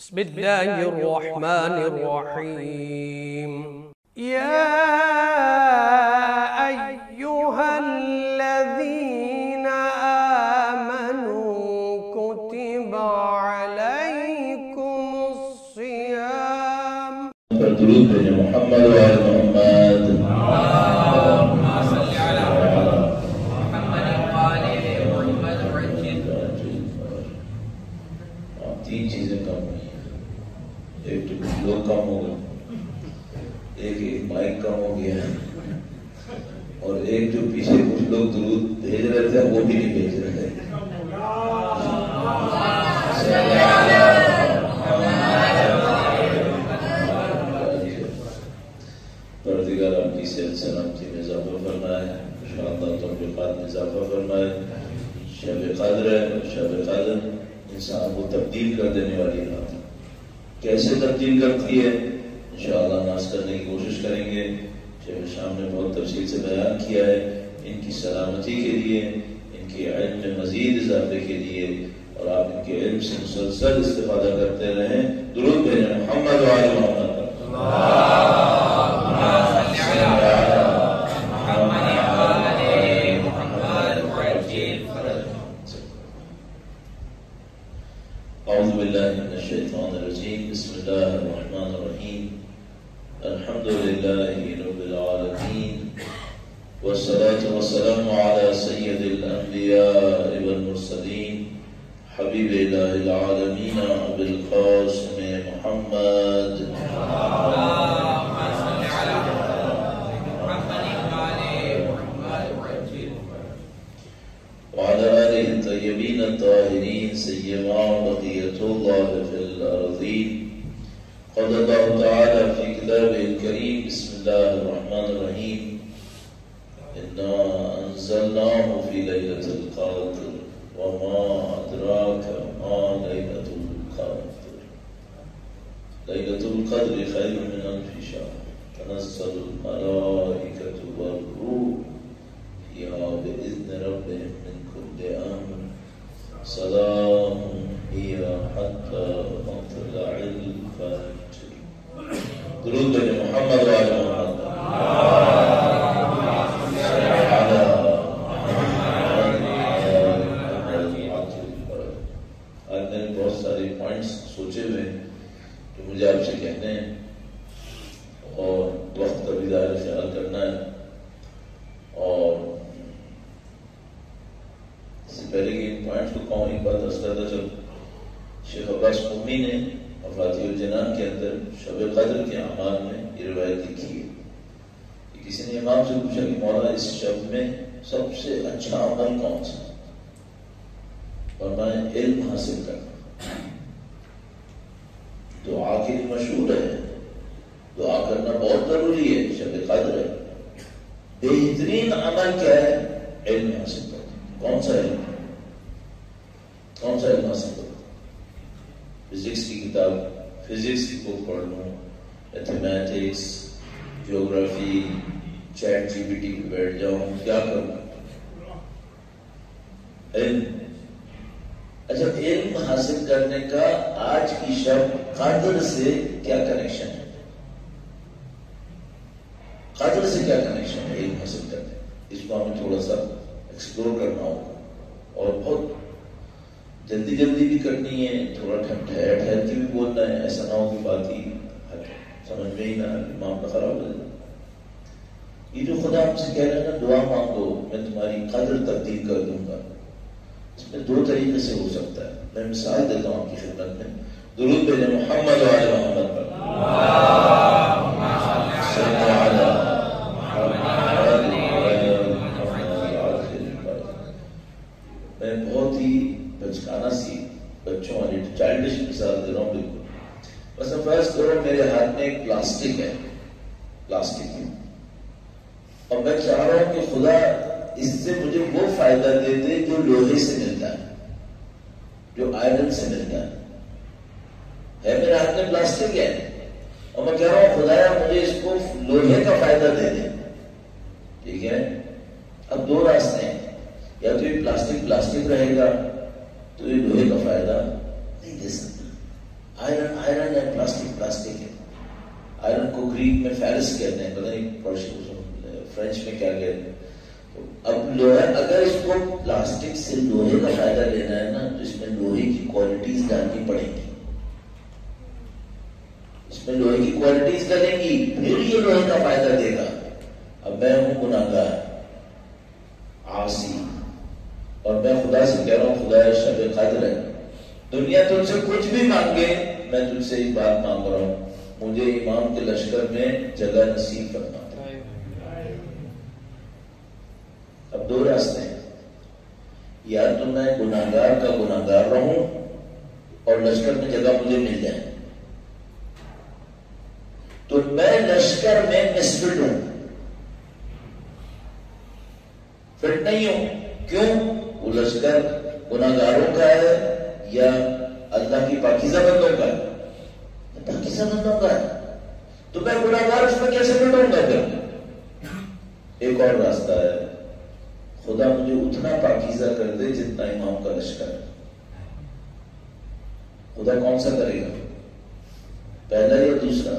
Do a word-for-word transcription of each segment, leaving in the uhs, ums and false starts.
بسم الله الرحمن الرحيم. يا أيها الذين آمنوا كتب عليكم الصيام. درود بر محمد و آل محمد. اللهم صل على محمد وآل محمد وعجل. تین چیزیں کم ہوئی ہیں. ایک تو کچھ لوگ کم ہو گئے، ایک ایک مائک کم ہو گیا، اور ایک جو پیچھے کچھ لوگ درود بھیج رہے تھے وہ بھی نہیں بھیج رہے تھے. پروردگار آپ کی صحت سلامتی میں اضافہ فرمائے، شاندار توفیقات میں اضافہ فرمائے. شب قدر ہے، شب قدر انسان کو تبدیل کر دینے والی بات ہے. کیسے تبدیل کرتی ہے انشاءاللہ ناز کرنے کی کوشش کریں گے. شیخ شام نے بہت تفصیل سے بیان کیا ہے. ان کی سلامتی کے لیے، ان کے علم میں مزید اضافے کے لیے، اور آپ ان کے علم سے مسلسل استفادہ کرتے رہیں. درود بھیجیں محمد و آل محمد. اعوذ باللہ من الشیطان الرجیم. بسم اللہ الرحمن الرحیم. الحمد للہ رب العالمین، والصلاة والسلام على سید الانبیاء والمرسلین، حبیب الہ العالمین ابی القاسم محمد. وعلى آله الطيبين الطاهرين سيما بقية الله في الأرضين. قال الله تعالى في كتابه الكريم بسم الله الرحمن الرحيم: إنا أنزلناه في ليلة القدر وما أدراك ما ليلة القدر. ليلة القدر خير من ألف شهر. تنزل الملائكة والروح فيها بإذن ربهم من كل أمر. سلام هي حتى مطلع الفجر. درود بر محمد و آل محمد. آج میں بہت سارے پوائنٹس سوچے ہوئے جو مجھے آپ سے کہنے ہیں، اور وقت کا بھی ظاہر خیال کرنا ہے. اور اس سے پہلے کہ ان پوائنٹس کو کہوں ایک بات عرض کرتا چلو. شیخ عباس قمی نے مفاتیح الجنان کے اندر شب قدر کے اعمال میں یہ روایت لکھی ہے کہ کسی نے امام سے پوچھا کہ مولا اس شب میں سب سے اچھا عمل کون سا؟ فرمایا علم حاصل کرنا. دعا کے لیے مشہور ہے، دعا کرنا بہت ضروری ہے. شب قدر ہے، بہترین عمل کیا ہے؟ علم حاصل کرنا. کون سا علم؟ کون سا علم حاصل کرنا؟ فزکس کی کتاب، فزکس کی بک پڑھ لوں، mathematics, geography, chat G P T پہ بیٹھ جاؤں، کیا کروں؟ علم. اچھا، علم حاصل کرنے کا آج کی شب قدر سے کیا کنیکشن ہے؟ قدر سے کیا کنیکشن ہے علم حاصل کرنے؟ اس کو ہمیں تھوڑا سا ایکسپلور کرنا ہوگا، اور بہت جلدی جلدی بھی کرنی ہے، تھوڑا ٹھہر ٹھہر کے بھی بولنا ہے. ایسا نہ ہو کہ بات ہی سمجھ میں ہی نہ معاملہ خراب ہو جائے. یہ جو خدا ہم سے کہہ رہے ہیں نا دعا مانگو میں تمہاری قدر تبدیل کر دوں گا، اس میں دو طریقے سے ہو سکتا ہے. میں مثال دیتا ہوں آپ کی خدمت میں. درود بھیجیں محمد و آل محمد پر. میں بہت ہی بچکانا سی بچوں والی چائلڈش مثال دے رہا ہوں. بالکل بس فرض کرو میرے ہاتھ میں ایک پلاسٹک ہے، پلاسٹک ہے، اور میں چاہ رہا ہوں کہ خدا اس سے مجھے وہ فائدہ دے دے جو لوہے سے ملتا ہے، جو آئرن سے ملتا ہے. ہے میرے ہاتھ میں پلاسٹک ہے، اور میں کہہ رہا ہوں خدایا مجھے اس کو لوہے کا فائدہ دے دے. ٹھیک ہے، اب دو راستے ہیں، یا تو یہ پلاسٹک پلاسٹک رہے گا تو یہ لوہے کا فائدہ نہیں دے سکتا. آئرن آئرن آئرن ہے، پلاسٹک پلاسٹک ہے. آئرن کو گریک میں فیرس کہتے ہیں، پتہ نہیں فرینچ میں کیا کہتے ہیں. اب لوہا، اگر اس کو پلاسٹک سے لوہے کا فائدہ لینا ہے نا، تو اس میں لوہے کی کوالٹیز ڈالنی پڑیں گی، اس میں لوہے کی کوالٹیز ڈالیں گی، پھر یہ لوہے کا فائدہ دے گا. اب میں ہوں گناہگار، عاصی، اور میں خدا سے کہہ رہا ہوں خدا شب قدر ہے، دنیا تم سے کچھ بھی مانگے، میں تجھ سے ایک بات مانگ رہا ہوں، مجھے امام کے لشکر میں جگہ نصیب کرنا. اب دو راستے ہیں، یا تو میں گناہگار کا گناہگار رہوں اور لشکر میں جگہ مجھے مل جائے، تو میں لشکر میں مسفٹ ہوں، فٹ نہیں ہوں. کیوں؟ وہ لشکر گناہگاروں کا ہے یا اللہ کی پاکیزہ بندوں کا ہے؟ پاکیزہ بندوں کا ہے، تو میں گناہگار اس میں کیسے فٹ ہوں گا؟ پھر ایک اور راستہ ہے، خدا مجھے اتنا پاکیزہ کر دے جتنا امام کا لشکر ہے. خدا کون سا کرے گا، پہلا یا دوسرا؟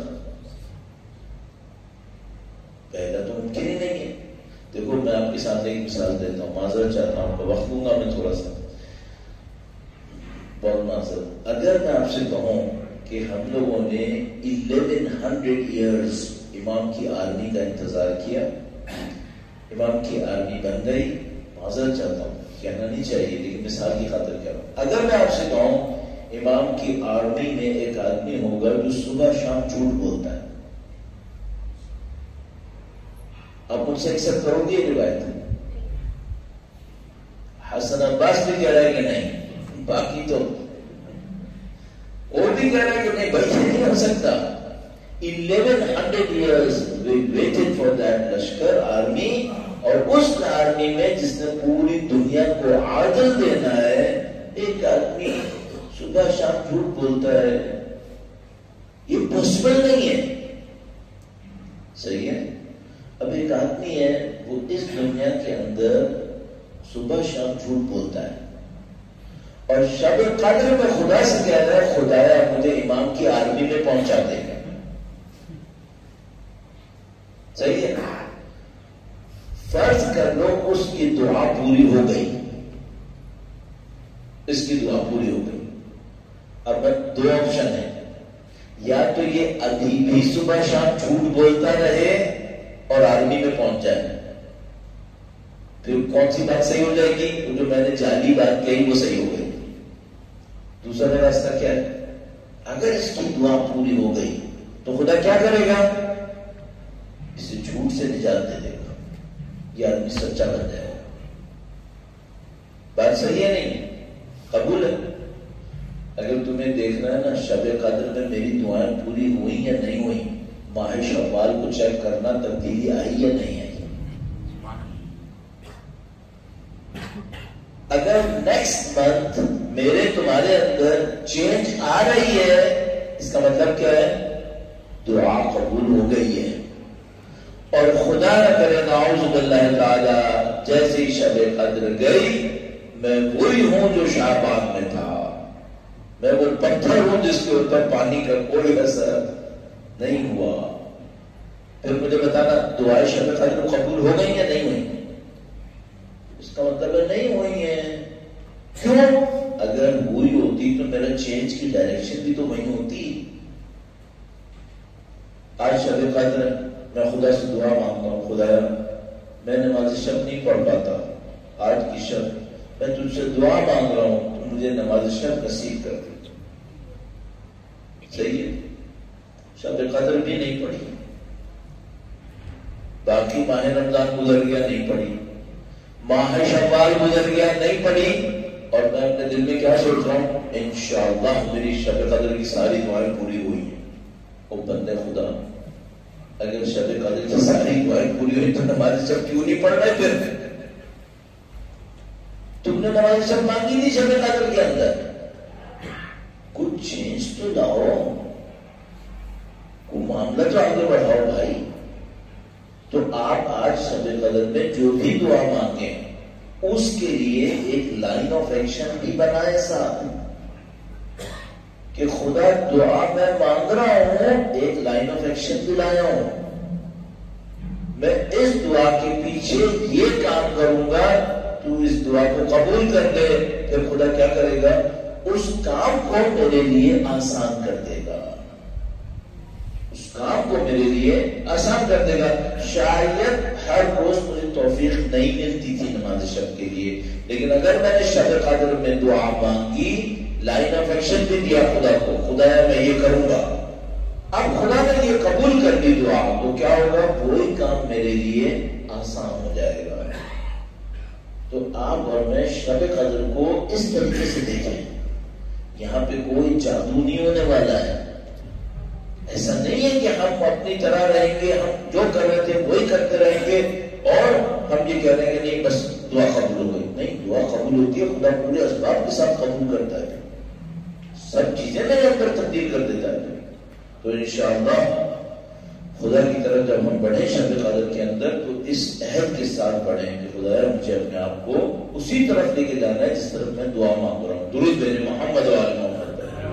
پہلا تو ممکن ہی نہیں ہے. دیکھو میں آپ کے سامنے ایک مثال دیتا ہوں، معذرت چاہتا ہوں، وقت دوں گا میں تھوڑا سا، بہت معذرت. اگر میں آپ سے کہوں کہ ہم لوگوں نے الیون ہنڈریڈ ایئرز امام کی آرمی کا انتظار کیا، امام کی آرمی بن گئی، معذرت چاہتا ہوں، کہنا نہیں چاہیے لیکن مثال کی خاطر کہہ رہا ہوں. اگر میں آپ سے کہوں امام کی آرمی میں ایک آدمی ہوگا جو صبح شام جھوٹ بولتا ہے، آپ مجھ سے ایکسپٹ کرو گے یہ روایت؟ حسن عباس بھی کہہ رہا ہے کہ نہیں، باقی تو اور بھی کہہ رہا ہے کہ نہیں بھائی یہ نہیں ہو سکتا. Eleven hundred years we waited for that لشکر آرمی، اور اس آرمی میں جس نے پوری دنیا کو عادل دینا ہے، ایک آدمی صبح شام جھوٹ بولتا ہے، یہ پاسبل نہیں ہے. صحیح ہے؟ اب ایک آدمی ہے وہ اس دنیا کے اندر صبح شام جھوٹ بولتا ہے اور شب قدر میں خدا سے کہہ رہا ہے خدایا مجھے امام کی آرمی میں پہنچا دے گا. صحیح ہے؟ فرض کر لو اس کی دعا پوری ہو گئی، اس کی دعا پوری ہو گئی. اب دو آپشن ہے، یا تو یہ ابھی بھی صبح شام جھوٹ بولتا رہے اور آرمی میں پہنچ جائے، پھر کون سی بات صحیح ہو جائے گی؟ جو میں نے جعلی بات کہی وہ صحیح ہو گئی. دوسرا راستہ کیا ہے؟ اگر اس کی دعا پوری ہو گئی تو خدا کیا کرے گا؟ اسے جھوٹ سے نجات دے دے گا، یہ آدمی سچا بن جائے گا. بات صحیح ہے نہیں؟ قبول ہے؟ اگر تمہیں دیکھنا ہے نا شب قدر میں میری دعائیں پوری ہوئی یا نہیں ہوئی، ماہ شوال کو چیک کرنا تبدیلی آئی یا نہیں آئی. اگر نیکسٹ منتھ میرے تمہارے اندر چینج آ رہی ہے، اس کا مطلب کیا ہے؟ دعا قبول ہو گئی ہے. اور خدا نہ کرے نعوذ باللہ تعالی جیسے ہی شب قدر گئی میں وہی ہوں جو شعبان میں تھا، میں وہ پتھر ہوں جس کے اوپر پانی کا کوئی اثر نہیں ہوا. پھر مجھے بتانا دعائیں شب قدر قبول ہو گئی یا نہیں ہوئی؟ اس کا مطلب ہے نہیں ہوئی ہیں. کیوں؟ اگر ہوئی ہوتی تو میرا چینج کی ڈائریکشن بھی تو وہی ہوتی. آج شب قدر میں خدا سے دعا مانگتا ہوں خدایا میں نماز شب نہیں پڑھ پاتا، آج کی شب میں تجھ سے دعا مانگ رہا ہوں تو مجھے نماز شب نصیب کر دے. صحیح ہے؟ شب قدر بھی نہیں پڑھی، باقی ماہ رمضان گزر گیا نہیں پڑھی، ماہ شوال گزر گیا نہیں پڑھی، اور میں اپنے دل میں کیا سوچ رہا ہوں؟ انشاءاللہ میری شب قدر کی ساری دعائیں پوری ہوئی ہیں. او بندے خدا اگر شب قدر کی ساری دعائیں پوری ہوئی تو نماز شب کیوں نہیں پڑھ رہے؟ پھر تم نے نماز شب مانگی نہیں شب قدر کے اندر، کچھ چینج تو لاؤ، کوئی معاملہ تو آگے بڑھاؤ بھائی. تو آپ آج شب قدر میں جو بھی دعا مانگیں اس کے لیے ایک لائن آف ایکشن بھی بنائے ساتھ. کہ خدا دعا میں مانگ رہا ہوں، ایک لائن آف ایکشن بھی لایا ہوں، میں اس دعا کے پیچھے یہ کام کروں گا، تو اس دعا کو قبول کر دے، پھر خدا کیا کرے گا؟ اس کام کو میرے لیے آسان کر دے گا، اس کام کو میرے لیے آسان کر دے گا۔ شاید ہر روز مجھے توفیق نہیں ملتی تھی نماز شب کے لیے، لیکن اگر میں نے شب قدر میں دعا مانگی، لائن آف ایکشن بھی دیا خدا کو، خدا میں یہ کروں گا، اب خدا نے یہ قبول کر دی دعا، تو کیا ہوگا؟ وہی کام میرے لیے آسان ہو جائے گا۔ تو آپ اور میں شب قدر کو اس طریقے سے دیکھیں، یہاں پہ کوئی جادو نہیں ہونے والا ہے، ایسا نہیں ہے کہ ہم اپنی طرح رہیں گے، ہم جو کر رہے تھے وہی کرتے رہیں گے اور ہم یہ کہہ رہے ہیں کہ نہیں بس دعا قبول ہو گئی۔ نہیں، دعا قبول ہوتی ہے، خدا پورے اسباب کے ساتھ قبول کرتا ہے، سب چیزیں میرے اندر تبدیل کر دیتا ہے۔ تو انشاءاللہ خدا کی طرف جب ہم بڑھیں شب قدر کے اندر، تو اس عہد کے ساتھ بڑھیں کہ خدایا مجھے اپنے آپ کو اسی طرف لے کے جانا ہے جس طرف میں دعا مانگ رہا ہوں۔ درود بھیجیں محمد و آل محمد۔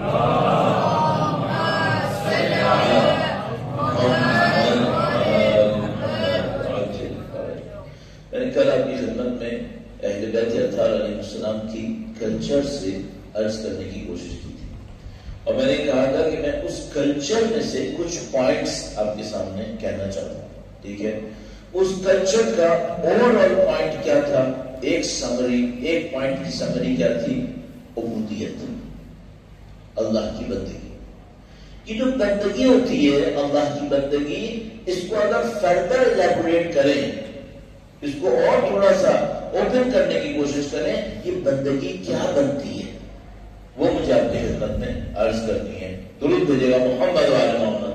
میں نے کل آپ کی خدمت میں اہل بیت اطہار علیہ السلام کی کلچر سے عرض کرنے کی کوشش کی تھی، اور میں نے کہا تھا کہ میں اس کلچر میں سے کچھ پوائنٹس آپ کے سامنے کہنا چاہتا ہوں، ٹھیک ہے؟ اس کلچر کا اوور آل پوائنٹ کیا تھا؟ ایک سمری، ایک پوائنٹ کی سمری کیا تھی؟ عبودیت، اللہ کی بندگی۔ یہ جو بندگی ہوتی ہے اللہ کی بندگی، اس کو اگر فردر ایلیبوریٹ کریں، اس کو اور تھوڑا سا اوپن کرنے کی کوشش کریں، یہ بندگی کیا بنتی ہے، وہ مجھے آپ کی خدمت میں عرض کرنی ہے۔ درود بھیجے گا محمد و آل محمد۔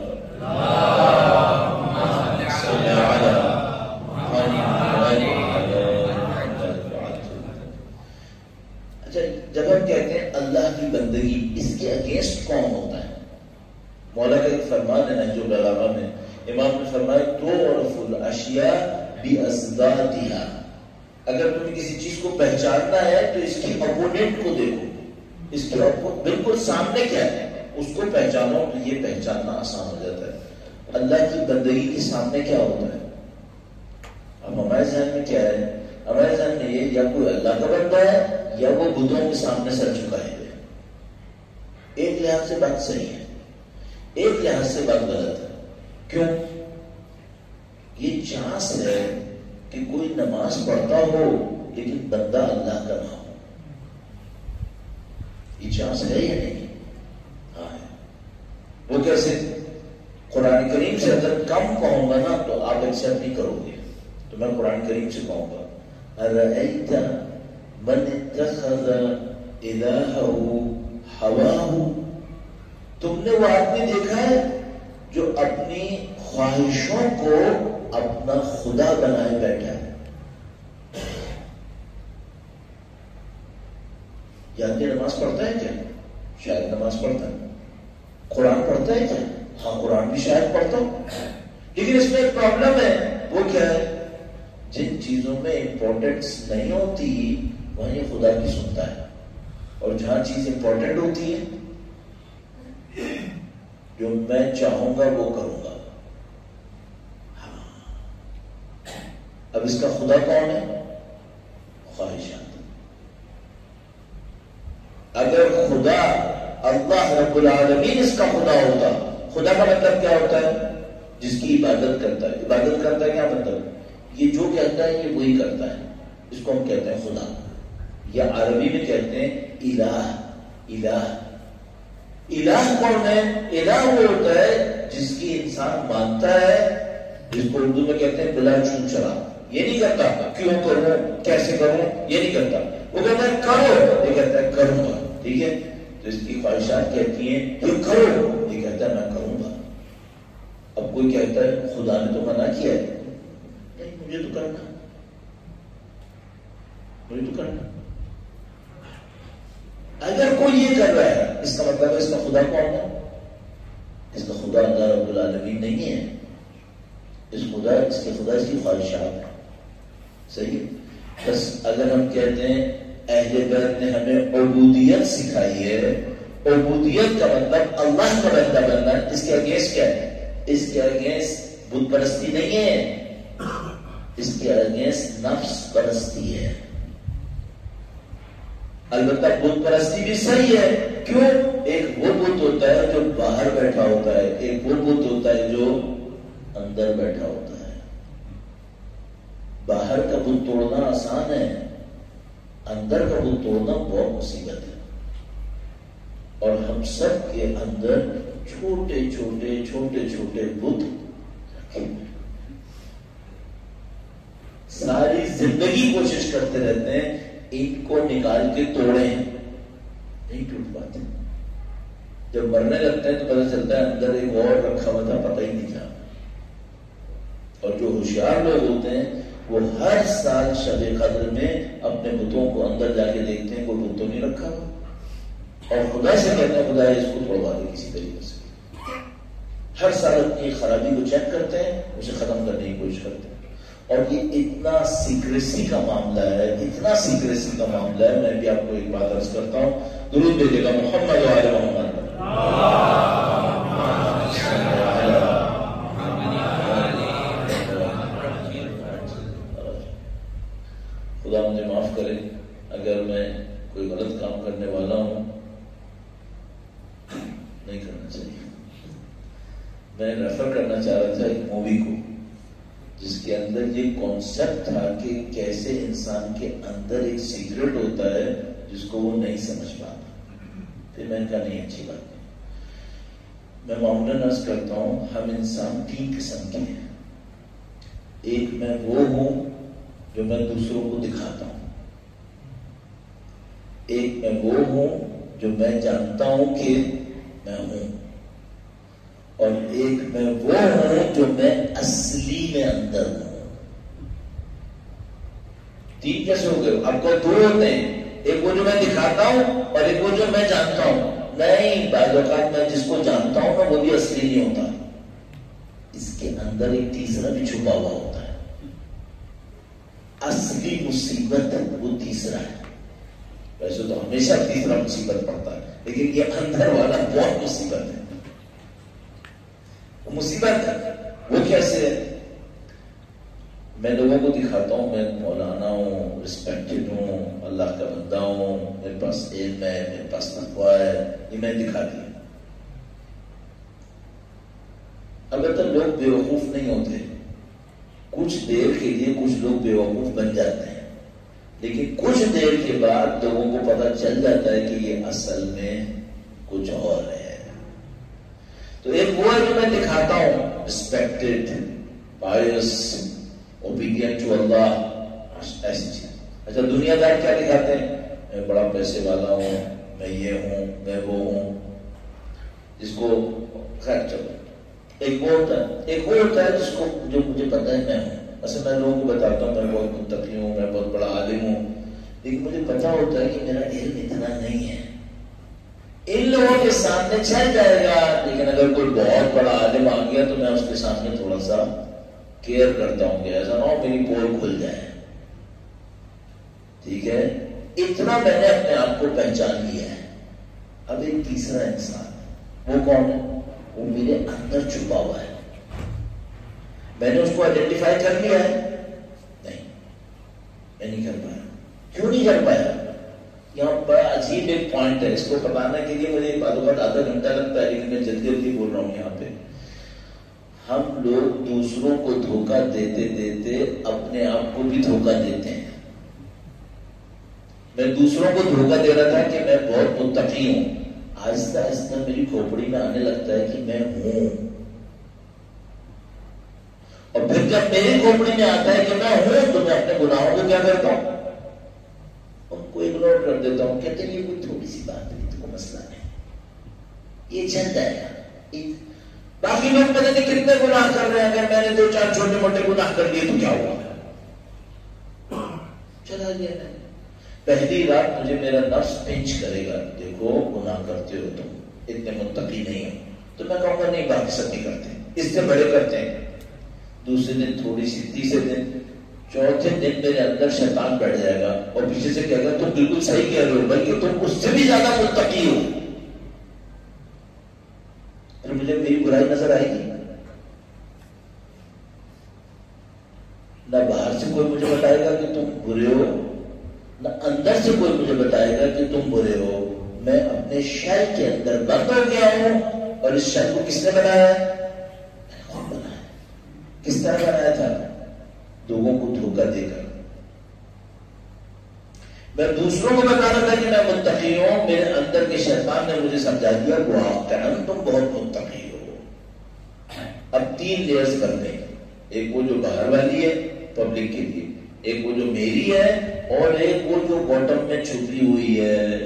اچھا، جب ہم کہتے ہیں اللہ کی بندگی، اس کے اگینسٹ کون ہوتا ہے؟ مولا کا ایک فرمان ہے نہج البلاغہ میں، امام نے فرمایا تعرف الاشیاء بأضدادها، اگر تمہیں کسی چیز کو پہچاننا ہے تو اس کی اپوننٹ کو دیکھو، اس کے بالکل سامنے کیا ہے اس کو پہچانو، تو یہ پہچاننا آسان ہو جاتا ہے۔ اللہ کی بندگی کے سامنے کیا ہوتا ہے؟ اب ہمارے ذہن میں کیا ہے؟ ہمارے ذہن میں یہ یا کوئی اللہ کا بندہ ہے یا وہ بتوں کے سامنے سر جھکائے ہوئے۔ ایک لحاظ سے بات صحیح ہے، ایک لحاظ سے بات غلط ہے۔ کیوں؟ یہ چانس ہے کہ کوئی نماز پڑھتا ہو لیکن بندہ اللہ کا نہ ہو، یہ چانس ہے یا نہیں؟ ہاں ہے۔ وہ کیسے؟ قرآن کریم سے اگر کم کہوں گا نا تو آپ ایکسپٹ نہیں کرو گے، تو میں قرآن کریم سے کہوں گا ارأیت من اتخذ الہہ ہواہ، تم نے وہ آدمی دیکھا ہے جو اپنی خواہشوں کو اپنا خدا بنائے بیٹھا ہے؟ یہ آدمی نماز پڑھتا ہے کیا؟ شاید نماز پڑھتا ہے۔ قرآن پڑھتا ہے کیا؟ ہاں قرآن بھی شاید پڑھتا ہوں، لیکن اس میں ایک پرابلم ہے۔ وہ کیا ہے؟ جن چیزوں میں امپورٹنس نہیں ہوتی وہاں یہ خدا کی سنتا ہے، اور جہاں چیز امپورٹنٹ ہوتی ہے جو میں چاہوں گا وہ کروں گا۔ اب اس کا خدا کون ہے؟ خواہشات۔ اگر خدا اللہ رب العالمین اس کا خدا ہوتا، خدا کا مطلب کیا ہوتا ہے؟ جس کی عبادت کرتا ہے۔ عبادت کرتا ہے کیا مطلب؟ یہ جو کہتا ہے یہ وہی کرتا ہے، اس کو ہم کہتے ہیں خدا، یا عربی میں کہتے ہیں الہ۔ الہ الہ کون ہے؟ الہ وہ ہوتا ہے جس کی انسان مانتا ہے، جس کو اردو میں کہتے ہیں بلا چون چرا، یہ نہیں کرتا کیوں کروں کیسے کروں، یہ نہیں کرتا، وہ کہتا ہے کرو، یہ کہتا ہے کروں گا، ٹھیک ہے؟ تو اس کی خواہشات کہتی ہیں یہ کرو، یہ کہتا ہے میں کروں گا۔ اب کوئی کہتا ہے خدا نے تو منع کیا ہے، نہیں مجھے تو کرنا، مجھے تو کرنا۔ اگر کوئی یہ کر رہا ہے اس کا مطلب ہے اس کا خدا کون ہے؟ اس کا خدا اللہ رب العالمین نہیں ہے، اس خدا اس کے خدا اس کی خواہشات ہے۔ صحیح ہے؟ بس اگر ہم کہتے ہیں اہل بیت نے ہمیں عبودیت سکھائی ہے، عبودیت کا مطلب اللہ کا بندہ بننا. اس کے اگینسٹ کیا ہے؟ اس کے اگینسٹ بت پرستی نہیں ہے، اس کے اگینسٹ نفس پرستی ہے. البتہ بت پرستی بھی صحیح ہے. کیوں؟ ایک وہ بت ہوتا ہے جو باہر بیٹھا ہوتا ہے، ایک وہ بت ہوتا ہے جو اندر بیٹھا ہوتا ہے. باہر کا بت توڑنا آسان ہے، اندر کا بت توڑنا بہت مصیبت ہے. اور ہم سب کے اندر چھوٹے چھوٹے چھوٹے چھوٹے بت رکھے ہوئے. ساری زندگی کوشش کرتے رہتے ہیں ان کو نکال کے توڑیں، نہیں ٹوٹ پاتے. جب مرنے لگتے ہیں تو پتہ چلتا ہے اندر ایک اور رکھا ہوا تھا، پتہ ہی نہیں تھا. اور جو ہوشیار لوگ ہوتے ہیں وہ ہر سال شب قدر میں اپنے بتوں کو اندر جا کے دیکھتے ہیں کوئی بت تو نہیں رکھا ہوا، اور خدا سے کہتے ہیں خدا اس کو توڑوا دے کسی طریقے سے. ہر سال اپنی خرابی کو چیک کرتے ہیں، اسے ختم کرنے کی کوشش کرتے ہیں. اور یہ اتنا سیکریسی کا معاملہ ہے، اتنا سیکریسی کا معاملہ ہے. میں بھی آپ کو ایک بات عرض کرتا ہوں، درود بھیجے گا محمد و آل محمد. خدا مجھے معاف کرے اگر میں کوئی غلط کام کرنے والا ہوں، نہیں کرنا چاہیے. میں ریفر کرنا چاہ رہا تھا ایک مووی کو جس کے اندر یہ کانسیپٹ تھا کہ کیسے انسان کے اندر ایک سیکرٹ ہوتا ہے جس کو وہ نہیں سمجھ پاتا. پھر میں نے کہا نہیں اچھی بات نہیں. میں معمولاً عرض کرتا ہوں ہم انسان تین قسم کے ہیں. ایک میں وہ ہوں جو میں دوسروں کو دکھاتا ہوں، ایک میں وہ ہوں جو میں جانتا ہوں کہ میں ہوں، اور ایک میں وہ ہوں جو میں اصلی میں اندر ہوں. تین کیسے ہو گئے؟ آپ کو دو ہوتے ہیں، ایک وہ جو میں دکھاتا ہوں اور ایک وہ جو میں جانتا ہوں. نہیں، بعض اوقات میں جس کو جانتا ہوں نا وہ بھی اصلی نہیں ہوتا، اس کے اندر ایک تیسرا بھی چھپا ہوا ہوتا ہے. اصلی مصیبت وہ تیسرا ہے. ویسے تو ہمیشہ تیسرا مصیبت پڑتا ہے، لیکن یہ اندر والا بہت مصیبت ہے. وہ مصیبت ہے. وہ کیسے ہے؟ میں لوگوں کو دکھاتا ہوں میں مولانا ہوں، رسپیکٹڈ ہوں، اللہ کا بندہ ہوں، میرے پاس علم ہے، میرے پاس تقویٰ ہے، یہ میں دکھا دیا. البتہ لوگ بیوقوف نہیں ہوتے. کچھ دیر کے لیے کچھ لوگ بیوقوف بن جاتے ہیں، لیکن کچھ دیر کے بعد لوگوں کو پتہ چل جاتا ہے کہ یہ اصل میں کچھ اور ہے. تو ایک وہ ہے جو میں دکھاتا ہوں، respected, pious, obedient to Allah, ایسی چیز. اچھا دنیا دار کیا دکھاتے ہیں؟ میں بڑا پیسے والا ہوں، میں یہ ہوں، میں وہ ہوں، جس کو خیر چلو. ایک وہ ہوتا ہے ایک وہ ہوتا ہے جس کو جو مجھے پتہ ہے میں ہوں. اصل میں لوگوں کو بتاتا ہوں میں بہت متقی ہوں، میں بہت بڑا عالم ہوں، لیکن مجھے پتا ہوتا ہے کہ میرا علم اتنا نہیں ہے. ان لوگوں کے سامنے چل جائے گا، لیکن اگر کوئی بہت بڑا عالم آ گیا تو میں اس کے سامنے تھوڑا سا کیئر کرتا ہوں کہ ایسا نہ ہو میری پول کھل جائے. ٹھیک ہے، اتنا میں نے اپنے آپ کو پہچان لیا ہے. اب ایک تیسرا انسان، وہ کون ہے؟ وہ میرے اندر چھپا ہوا ہے. میں نے اس کو آئیڈینٹیفائی کر لیا ہے؟ نہیں، میں نہیں کر پایا. کیوں نہیں کر پایا؟ یہاں بڑا عجیب ایک پوائنٹ ہے، اس کو بتانے کے لیے مجھے بعض اوقات آدھا گھنٹہ لگتا ہے، لیکن میں جلدی جلدی بول رہا ہوں. یہاں پہ ہم لوگ دوسروں کو دھوکہ دیتے دیتے اپنے آپ کو بھی دھوکہ دیتے ہیں. میں دوسروں کو دھوکہ دے رہا تھا کہ میں بہت متقی ہوں، آہستہ آہستہ میری کھوپڑی میں آنے لگتا ہے کہ میں ہوں. اور پھر جب میری کھوپڑی میں آتا ہے کہ میں ہوں تو میں اپنے گناہوں کو کیا کرتا ہوں؟ ان کو اگنور کر دیتا ہوں. کہتے ہیں یہ کوئی تھوڑی سی بات نہیں، تو کوئی مسئلہ نہیں، یہ چل جائے گا. باقی لوگ پتہ نہیں کتنے گناہ کر رہے ہیں، اگر میں نے دو چار چھوٹے موٹے گناہ کر دیے تو کیا ہوا؟ چلا گیا. پہلی رات مجھے میرا نفس پنچ کرے گا، دیکھو گناہ کرتے ہو تم، اتنے متقی نہیں ہو. تو میں کہوں گا نہیں، باقی سب نہیں کرتے، اس سے بڑے کرتے ہیں. دوسرے دن تھوڑی سی، تیسرے دن، چوتھے دن میرے اندر شیطان بیٹھ جائے گا اور پیچھے سے کہے گا تم بالکل صحیح کہہ رہے ہو، بلکہ تم اس سے بھی زیادہ متقی ہو. مجھے میری برائی نظر آئے گی؟ نہ باہر سے کوئی مجھے بتائے گا کہ تم برے ہو، نہ اندر سے کوئی مجھے بتائے گا کہ تم برے ہو. میں اپنے شہر کے اندر بند ہو گیا ہوں. اور اس شہر کو کس نے بنایا ہے؟ میں نے خود بنایا. کس طرح بنایا تھا؟ لوگوں کو دھوکہ دے کر. میں دوسروں کو بتانا تھا کہ میں متقی ہوں، میرے اندر کے شیطان نے مجھے سمجھا دیا واقعاً تم بہت متقی ہو. اب تین لیئرز بن گئی. ایک وہ جو باہر والی ہے پبلک کے لیے، ایک وہ جو میری ہے، اور ایک وہ جو باٹم میں چھپی ہوئی ہے.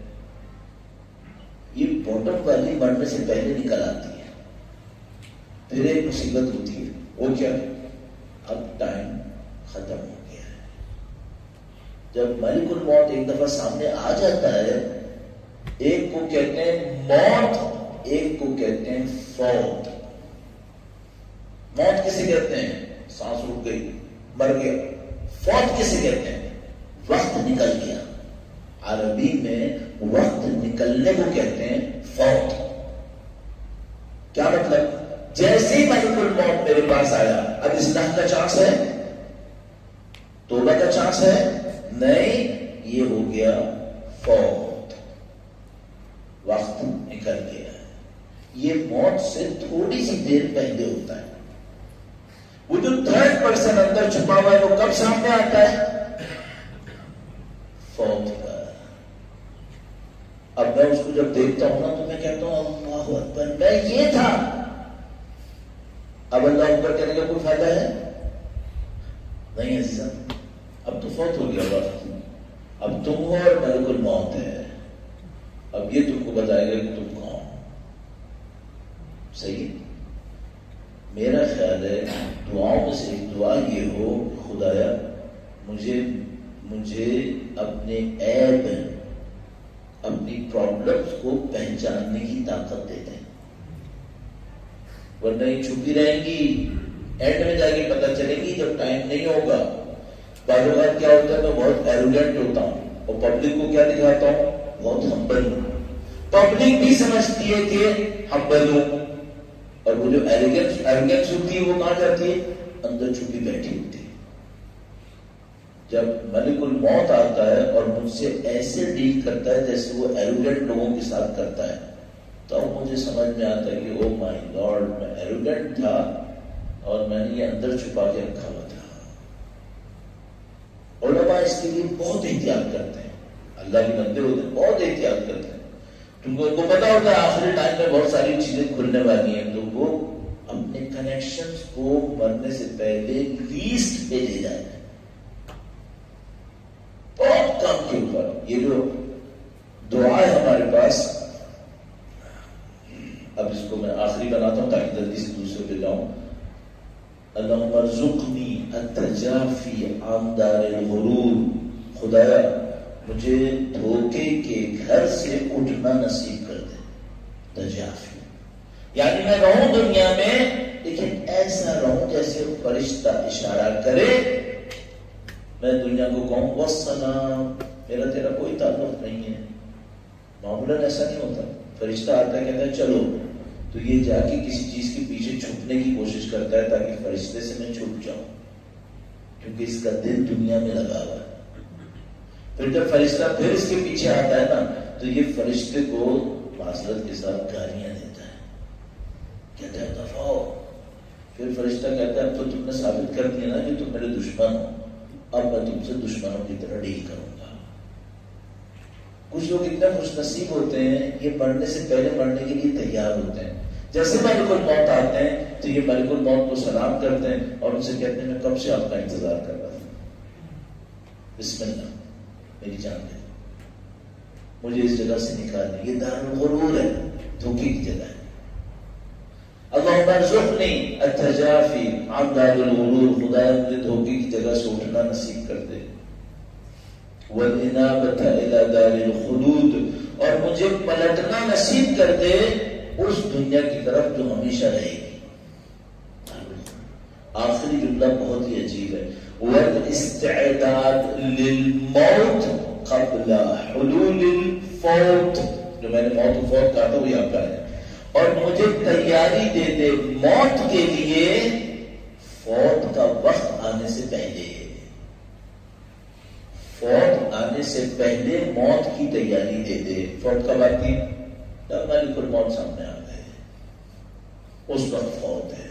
یہ باٹم والی مرنے سے پہلے نکل آتی ہے. پھر ایک مصیبت ہوتی ہے، وہ کیا ہے؟ اب ٹائم ختم ہو گیا ہے. جب ملک الموت ایک دفعہ سامنے آ جاتا ہے، ایک کو کہتے ہیں موت، ایک کو کہتے ہیں فوت. موت کسے کہتے ہیں؟ سانس رک گئی، مر گیا. فوت کسے کہتے ہیں؟ وقت نکل گیا. عربی میں وقت نکلنے کو کہتے ہیں فوت. کیا مطلب؟ جیسے ہی ملک الموت میرے پاس آیا، اب اصلاح کا چانس ہے؟ توبہ کا چانس ہے؟ نہیں، یہ ہو گیا فوت. وقت نکل گیا. یہ موت سے تھوڑی سی دیر پہلے ہوتا ہے. وہ جو تھرڈ پرسن اندر چھپا ہوا ہے وہ کب سامنے آتا ہے؟ فوت کا. اب میں اس کو جب دیکھتا ہوں نا تو میں کہتا ہوں اللہ اکبر، میں یہ تھا. اب اللہ اکبر کہنے کا کوئی فائدہ ہے؟ نہیں عزیزاں، اب تو فوت ہو گیا وقت. اب تم ہو اور ملک الموت ہے. اب یہ تم کو بتائے گا کہ تم کون. صحیح. میرا خیال ہے دعاؤں میں سے ایک دعا یہ ہو، خدایا مجھے مجھے اپنے عیب، اپنی پرابلمز کو پہچاننے کی طاقت دے دیں، ورنہ یہ چھپی رہیں گی. اینڈ میں جا کے پتہ چلے گی جب ٹائم نہیں ہوگا. بعض اوقات کیا ہوتا ہے میں بہت ایروگینٹ ہوتا ہوں اور پبلک کو کیا دکھاتا ہوں؟ بہت ہمبل ہوں. پبلک بھی سمجھتی ہے کہ ہمبل ہوں، اور وہ جو ایروگینس ایروگینس ہوتی ہے وہ کہاں جاتی ہے؟ اندر چھپی بیٹھی ہوتی ہے. جب ملک الموت آتا ہے اور مجھ سے ایسے ڈیل کرتا ہے جیسے وہ ایروگینٹ لوگوں کے ساتھ کرتا ہے، تو مجھے سمجھ میں آتا ہے کہ او مائی لارڈ، میں ایروگینٹ تھا اور میں نے یہ اندر چھپا کے رکھا ہوا تھا. علماء اس کے لیے بہت احتیاط کرتے ہیں. اللہ کے بندے ہوتے ہیں بہت احتیاط کرتے ہیں، کیونکہ ان کو پتا ہوتا ہے آخری ٹائم میں بہت ساری چیزیں کھلنے والی ہیں. تو وہ اپنے کنیکشنز کو مرنے سے پہلے لیسٹ پہ لے جائیں، بہت کم کے اوپر. یہ جو دعا ہے ہمارے پاس، اب اس کو میں آخری بناتا ہوں تاکہ جلدی سے دوسرے پہ جاؤں. اللہم ارزقنی التجافی عن دار الغرور. خدایا مجھے دھوکے کے گھر سے اٹھنا نصیب کر دے. تجافی یعنی میں رہوں دنیا میں لیکن ایسا رہوں جیسے فرشتہ اشارہ کرے، میں دنیا کو کہوں والسلام، میرا تیرا کوئی تعلق نہیں ہے. معمولاً ایسا نہیں ہوتا. فرشتہ آتا ہے کہتا ہے چلو، تو یہ جا کے کسی چیز کے پیچھے چھپنے کی کوشش کرتا ہے تاکہ فرشتے سے میں چھپ جاؤں، کیونکہ اس کا دل دنیا میں لگا ہوا ہے. پھر جب فرشتہ پھر اس کے پیچھے آتا ہے نا تو یہ فرشتے کو معذرت کے ساتھ گالیاں دیتا ہے، کہتا ہے دفعہ ہو. پھر فرشتہ کہتا ہے اب تو تم نے ثابت کر دیا نا کہ تم میرے دشمن ہو، اب میں تم سے دشمنوں کی طرح ڈیل کروں گا. کچھ لوگ اتنے خوش نصیب ہوتے ہیں یہ مرنے سے پہلے مرنے کے لیے تیار ہوتے ہیں. جیسے ملک الموت آتے ہیں تو یہ ملک الموت کو سلام کرتے ہیں اور ان سے کہتے ہیں میں کب سے آپ کا انتظار کر رہا تھا، بسم اللہ میری جان دے، مجھے اس جگہ سے نکالنے. یہ دار الغرور ہے، دھوکے کی جگہ ہے. اللہم ارزقنی التجافی عن دار الغرور. خدایا مجھے دھوکے کی جگہ سے اٹھنا نصیب کر دے. والانابۃ الی دار الخلود، اور مجھے پلٹنا نصیب کر دے اس دنیا کی طرف جو ہمیشہ رہے گی. آخری جملہ بہت ہی عجیب ہے. والاستعداد للموت قبل حلول الفوت. جو میں نے موت و فوت کہا تھا وہ یہاں کا ہے. اور مجھے تیاری دے دے موت کے لیے فوت کا وقت آنے سے پہلے، فوت آنے سے پہلے موت کی تیاری دے دے. فوت کب آتی؟ جب ملک الموت سامنے آ گئے، اس وقت فوت ہے.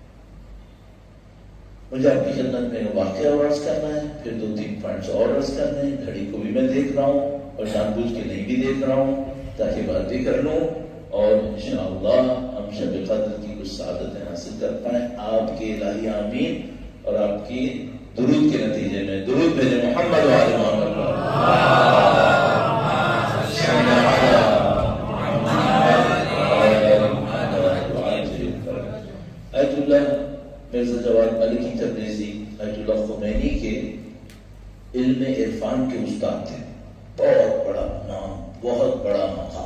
مجھے آپ کی خدمت میں واقعہ اور عرض کرنا ہے، پھر دو تین پوائنٹس اور عرض کرنے ہیں. گھڑی کو بھی میں دیکھ رہا ہوں اور جان بوجھ کے نہیں بھی دیکھ رہا ہوں تاکہ بات بھی کر لوں اور انشاءاللہ ہم شب قدر کی کچھ سعادتیں حاصل کر پائیں. آپ کے الہی آمین اور آپ کی درود کے نتیجے میں درود بھیجے محمد وعلی محمد. آیت اللہ مرزا جواد ملکی تبریزی آیت اللہ خمینی کے علم عرفان کے استاد تھے. بہت بڑا نام، بہت بڑا مقام.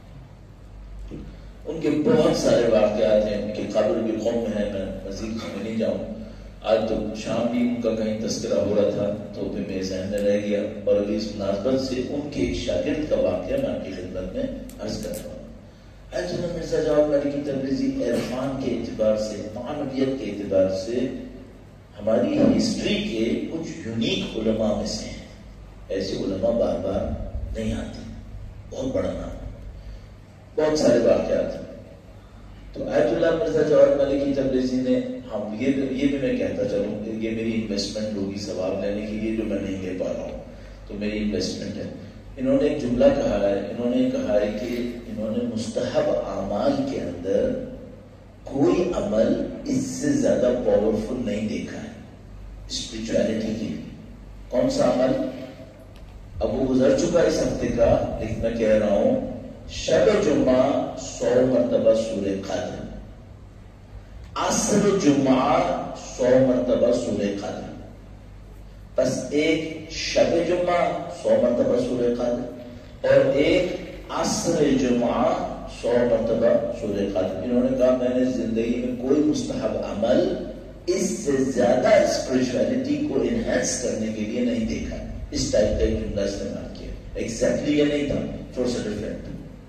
ان کے بہت سارے واقعات ہیں. ان کی قبر بھی قوم میں ہے، میں مزید اس میں نہیں جاؤں. آج تو شام بھی ان کا کہیں تذکرہ ہو رہا تھا تو پھر میرے ذہن میں رہ گیا اور ابھی اس مناسبت سے ان کے ایک شاگرد کا واقعہ میں آپ کی خدمت میں عرض کر رہا ہوں. آیت اللہ مرزا جواد ملکی تبریزی عرفان کے اعتبار سے، معنویت کے اعتبار سے ہماری ہسٹری کے کچھ یونیک علماء میں سے ہیں. ایسے علماء بار بار نہیں آتے. بہت بڑا نام، بہت سارے واقعات ہیں. تو آیت اللہ مرزا جواد ملکی تبریزی نے، ہم یہ یہ بھی میں کہتا چلوں کہ یہ میری انویسٹمنٹ ہوگی ثواب لینے کے لیے جو میں نہیں لے پا رہا ہوں، تو میری انویسٹمنٹ ہے. انہوں نے ایک جملہ کہا ہے، انہوں نے کہا ہے کہ انہوں نے مستحب اعمال کے اندر کوئی عمل اس سے زیادہ پاورفل نہیں دیکھا ہے اسپرچویلٹی کے لیے. کون سا عمل؟ اب وہ گزر چکا اس ہفتے کا، لیکن میں کہہ رہا ہوں شب جمعہ سو مرتبہ سورہ قدر، عصر جمعہ سو مرتبہ سورہ قدر. بس ایک شب جمعہ سو مرتبہ سورہ قدر اور ایک عصر جمعہ سو مرتبہ سورہ قدر. انہوں نے کہا میں نے زندگی میں کوئی مستحب عمل اس سے زیادہ اسپرچویلٹی کو انہینس کرنے کے لیے نہیں دیکھا. اس ٹائپ کا ایک جملہ استعمال کیا. ایگزیکٹلی یہ نہیں تھا، تھوڑا سا ڈفرینٹ.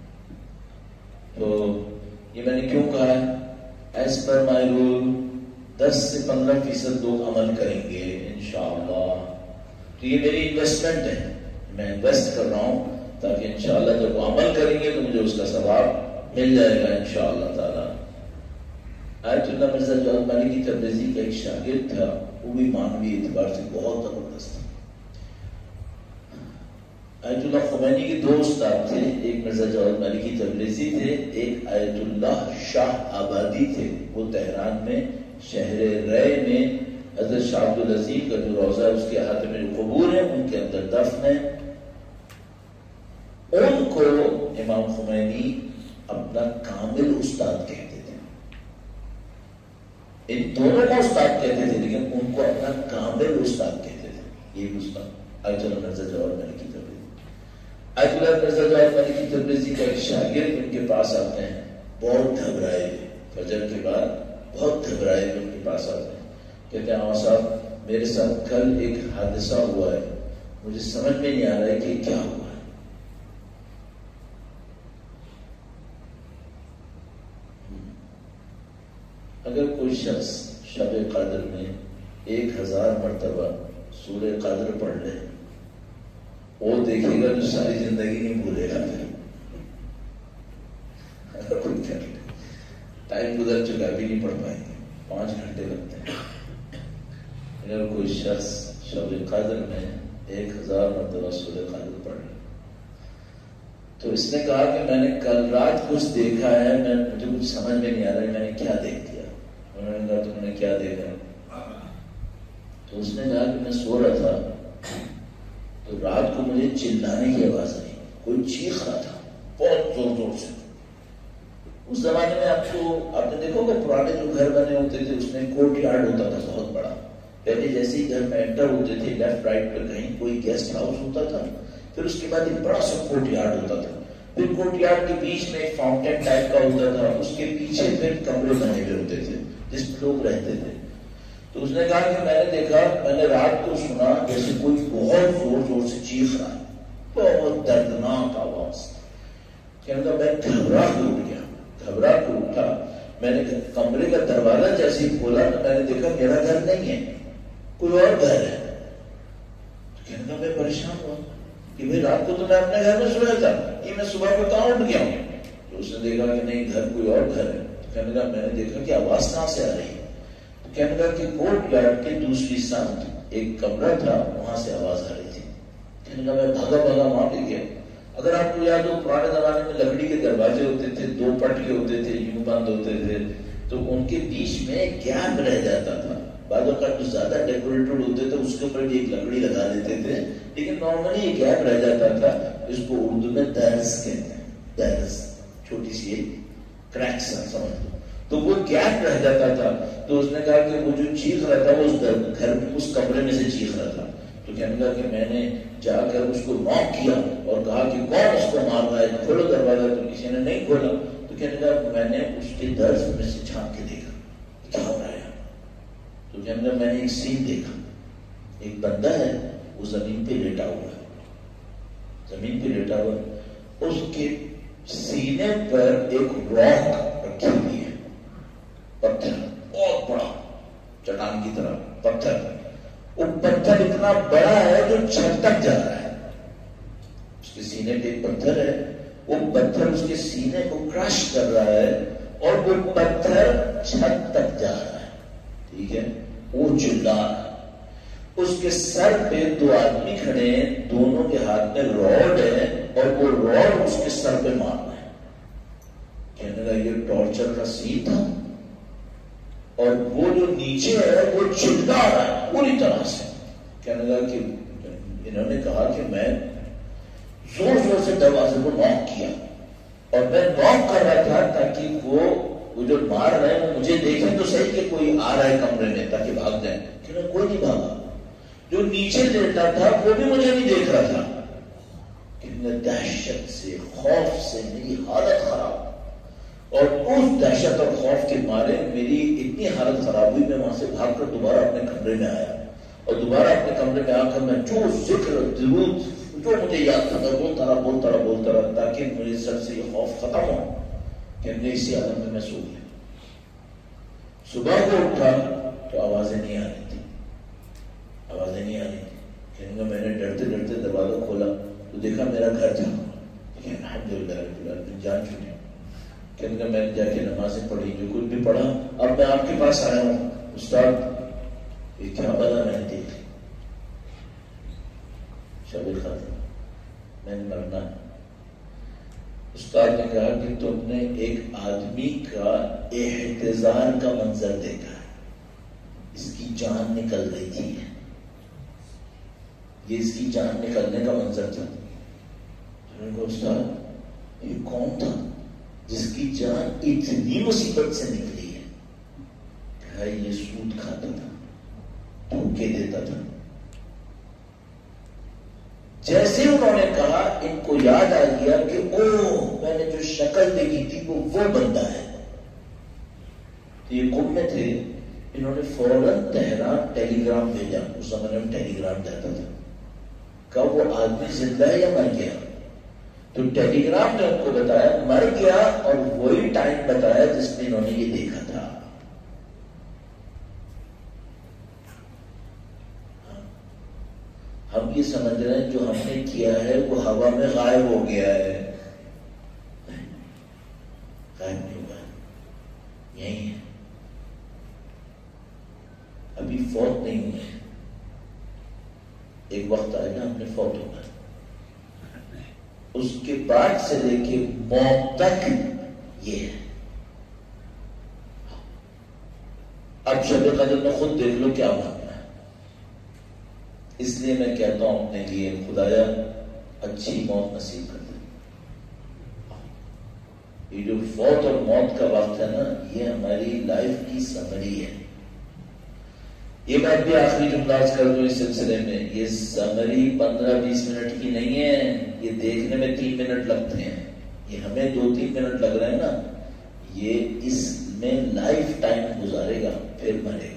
تو یہ میں نے کیوں کہا ہے؟ ایز پر مائی رول دس سے پندرہ فیصد لوگ عمل کریں گے انشاءاللہ. تو یہ میری انویسٹمنٹ ہے، میں انویسٹ کر رہا ہوں تاکہ انشاءاللہ جب وہ عمل کریں گے تو مجھے اس کا ثواب مل جائے گا انشاءاللہ تعالی. آیت اللہ مرزا جواد ملکی تبریزی کا ایک شاگرد تھا، وہ بھی معنوی اعتبار سے بہت زبردست تھا. آیت اللہ خمینی کے دو استاد تھے، ایک مرزا جواد ملکی تبریزی تھے، ایک آیت اللہ شاہ آبادی تھے. وہ تہران میں شہر رے میں حضرت شاہ عبد العزیز کا جو روضہ ہے اس کے احاطے میں جو قبور ہے ان کے اندر دفن ہے. ان کو امام خمینی اپنا کامل استاد کہتے تھے. ان دونوں کو استاد کہتے تھے لیکن ان کو اپنا کامل استاد کہتے تھے. یہ استاد آیت اللہ مرزا جواد ملکی تبریزی. آیت اللہ مرزا جواد ملکی تبریزی کا ایک شاگرد ان کے پاس آتے ہیں، بہت گھبرائے فجر کے بعد، بہت گھبرائے ان کے پاس آتے ہیں. کہتے ہیں آقا صاحب میرے ساتھ کل ایک حادثہ ہوا ہے، مجھے سمجھ میں نہیں آ رہا ہے کہ کیا ہوا ہے. اگر کوئی شخص شب قدر میں ایک ہزار مرتبہ سورہ قدر پڑھ لے، وہ دیکھے گا جو ساری زندگی نہیں بھولے گا. پھر ٹائم گزر چکا بھی نہیں پڑھ پائیں گے، پانچ گھنٹے لگتے ہیں. اگر کوئی شخص شب قدر میں ایک ہزار مرتبہ سورہ قدر پڑھ لے تو اس نے کہا کہ میں نے کل رات کچھ دیکھا ہے، میں مجھے کچھ سمجھ میں نہیں آ رہا ہے میں نے کیا دیکھ لیا. انہوں نے کہا تم نے کیا دیکھا؟ تو اس نے کہا کہ میں سو رہا تھا تو رات کو مجھے چلانے کی آواز آئی، کوئی چیخ رہا تھا بہت زور زور سے. اس زمانے میں آپ کو آپ نے دیکھو کہ پرانے جو گھر بنے ہوتے تھے اس میں کورٹ یارڈ ہوتا تھا بہت بڑا. پہلے جیسے ہی گھر میں انٹر ہوتے تھے لیفٹ رائٹ پہ کہیں کوئی گیسٹ ہاؤس ہوتا تھا، پھر اس کے بعد ایک بڑا سا کورٹ یارڈ ہوتا تھا، پھر کورٹ یارڈ کے بیچ میں ایک فاؤنٹین ٹائپ کا ہوتا تھا، اس کے پیچھے پھر کمرے بنے ہوئے ہوتے تھے جس میں لوگ رہتے تھے. تو اس نے کہا کہ میں نے دیکھا، میں نے رات کو سنا جیسے کوئی بہت زور زور سے چیخ رہا ہے، بہت دردناک آواز. کہنے کا میں گھبرا کے اٹھ گیا، گھبرا کے اٹھا. میں نے کمرے کا دروازہ جیسے ہی کھولا تو میں نے دیکھا میرا گھر نہیں ہے, کوئی اور گھر ہے. کہنے کا میں پریشان ہوا کہ بھائی رات کو تو میں اپنے گھر میں سویا تھا, یہ میں صبح کو کہاں اٹھ گیا ہوں. تو اس نے دیکھا کہ نہیں گھر کوئی اور گھر ہے. تو کہنے کا میں نے دیکھا کہ آواز کہاں سے آ رہی ہے. تو کہنے کا کہ کورٹ یارڈ کے دوسری سمت ایک کمرہ تھا, وہاں سے آواز آ رہی تھی. کہنے کا میں بھاگا بھاگا وہاں پہ گیا. اگر آپ کو یاد ہو پرانے زمانے میں لکڑی کے دروازے ہوتے تھے, دو پٹ کے ہوتے تھے, یوں بند ہوتے تھے, تو ان کے بیچ میں گیپ رہ جاتا تھا. بعض اوقات جو زیادہ ڈیکوریٹڈ ہوتے تھے اس کے اوپر بھی ایک لکڑی لگا دیتے تھے, لیکن نارملی یہ گیپ رہ جاتا تھا. اس کو اردو میں درز کہتے ہیں, درز, چھوٹی سی ایک کریک سا سمجھ لو. تو وہ گیپ رہ جاتا تھا. تو اس نے کہا کہ وہ جو چیخ رہا تھا وہ اس گھر اس کمرے میں سے چیخ رہا تھا. تو کہنے لگا کہ میں نے جا کر اس کو ناک کیا اور کہا کہ کون اس کو مار رہا ہے, کھولو دروازہ. تو کسی نے نہیں کھولا. تو کہنے لگا میں نے اس کے درز میں سے جھانک کے دیکھا کیا ہو رہا ہے. تو کہنے لگا میں نے ایک سین دیکھا, ایک بندہ ہے وہ زمین پہ لیٹا ہوا ہے, زمین پہ لیٹا ہوا ہے, اس کے سینے پر ایک راک رکھی ہوئی ہے, پتھر بہت بڑا چٹان کی طرح پتھر. وہ پتھر اتنا بڑا ہے جو چھت تک جا رہا ہے. اس کے سینے پہ ایک پتھر ہے, وہ پتھر اس کے سینے کو کرش کر رہا ہے اور وہ پتھر چھت تک جا رہا ہے. ٹھیک ہے, وہ چلا رہا ہے. اس کے سر پہ دو آدمی کھڑے ہیں, دونوں کے ہاتھ میں راڈ ہے اور وہ راڈ اس کے سر پہ مار رہا ہے. کہنے لگا یہ ٹارچر کا سین تھا. اور وہ جو نیچے ہے وہ چلا رہا ہے پوری طرح سے. کہنے لگا کہ انہوں نے کہا کہ میں زور زور سے دروازے کو ناک کیا اور میں ناک کر رہا تھا تاکہ وہ وہ جو مار رہے ہیں وہ مجھے دیکھیں تو صحیح کہ کوئی آ رہا ہے کمرے میں تاکہ بھاگ جائیں. کہ کوئی نہیں بھاگا. جو نیچے لیٹا تھا وہ بھی مجھے نہیں دیکھ رہا تھا. کہ دہشت سے خوف سے میری حالت خراب, اور اس دہشت اور خوف کے مارے میری اتنی حالت خراب ہوئی, میں وہاں سے بھاگ کر دوبارہ اپنے کمرے میں آیا اور دوبارہ اپنے کمرے میں آ کر میں جو ذکر درود جو مجھے یاد تھا بولتا رہا بولتا رہا بولتا رہا تاکہ مجھے سر سے یہ خوف ختم ہو. کہ میں اسی عالم میں میں سو گیا. صبح کو اٹھا تو آوازیں نہیں آ رہی تھی, آوازیں نہیں آ رہی تھی. کہنے میں نے ڈرتے ڈرتے دروازہ کھولا تو دیکھا میرا گھر تھا. الحمدللہ جان چھوٹی. کہنے کا میں نے جا کے نمازیں پڑھی, جو کچھ بھی پڑھا. اب میں آپ کے پاس آیا ہوں استاد, یہ کیا بنا میں نے دیکھ شب القدر میں نے مرنا. استاد نے کہا کہ تم نے ایک آدمی کا احتضار کا منظر دیکھا ہے, اس کی جان نکل رہی تھی, یہ اس کی جان نکلنے کا منظر تھا. میں نے کہا استاد یہ کون تھا جس کی جان اتنی مصیبت سے نکلی ہے؟ کہا یہ سود کھاتا تھا, دھوکے دیتا تھا. جیسے انہوں نے کہا ان کو یاد آ گیا کہ او میں نے جو شکل دیکھی تھی وہ وہ بندہ ہے. تو یہ قوم میں تھے, انہوں نے فوراً تہران ٹیلی گرام بھیجا. اس زمانے میں ٹیلی گرام جاتا تھا. کہا وہ آدمی زندہ ہے یا مر گیا؟ تو ٹیلی گرام نے ان کو بتایا مر گیا, اور وہی ٹائم بتایا جس میں انہوں نے یہ دیکھا تھا. ہم یہ سمجھ رہے ہیں جو ہم نے کیا ہے وہ ہوا میں غائب ہو گیا ہے. غائب نہیں ہوا, یہی ہے. ابھی فوت نہیں ہوئے, ایک وقت آئے گا ہم نے فوت ہوگا. اس کے بعد سے لے کے موت تک یہ ہے. اب شب قدر میں خود دیکھ لو کیا مانگنا ہے. اس لیے میں کہتا ہوں اپنے لیے خدایا اچھی موت نصیب کر دے. یہ جو فوت اور موت کا وقت ہے نا, یہ ہماری لائف کی سمری ہے. یہ بات بھی آخری جملہ کر دوں اس سلسلے میں, یہ سمری پندرہ بیس منٹ کی نہیں ہے, یہ دیکھنے میں تین منٹ لگتے ہیں. یہ ہمیں دو تین منٹ لگ رہے ہیں نا, یہ اس میں لائف ٹائم گزارے گا پھر مرے گا.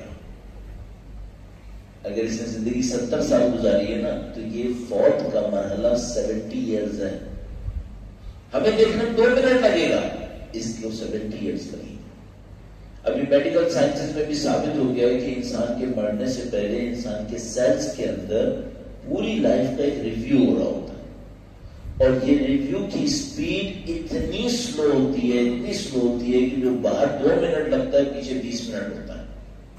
اگر اس نے زندگی ستر سال گزاری ہے نا تو یہ فوت کا مرحلہ سیونٹی ایئرز ہے. ہمیں دیکھنے میں دو منٹ لگے گا, اس کو سیونٹی ایئرس لگی. ابھی میڈیکل سائنسز میں بھی ثابت ہو گیا ہے کہ انسان کے مرنے سے پہلے انسان کے سیلز کے اندر پوری لائف کا ایک ریویو ہو رہا ہوتا ہے، اور یہ ریویو کی سپیڈ اتنی سلو ہوتی ہے اتنی سلو ہوتی ہے کہ جو باہر دو منٹ لگتا ہے پیچھے بیس منٹ ہوتا ہے.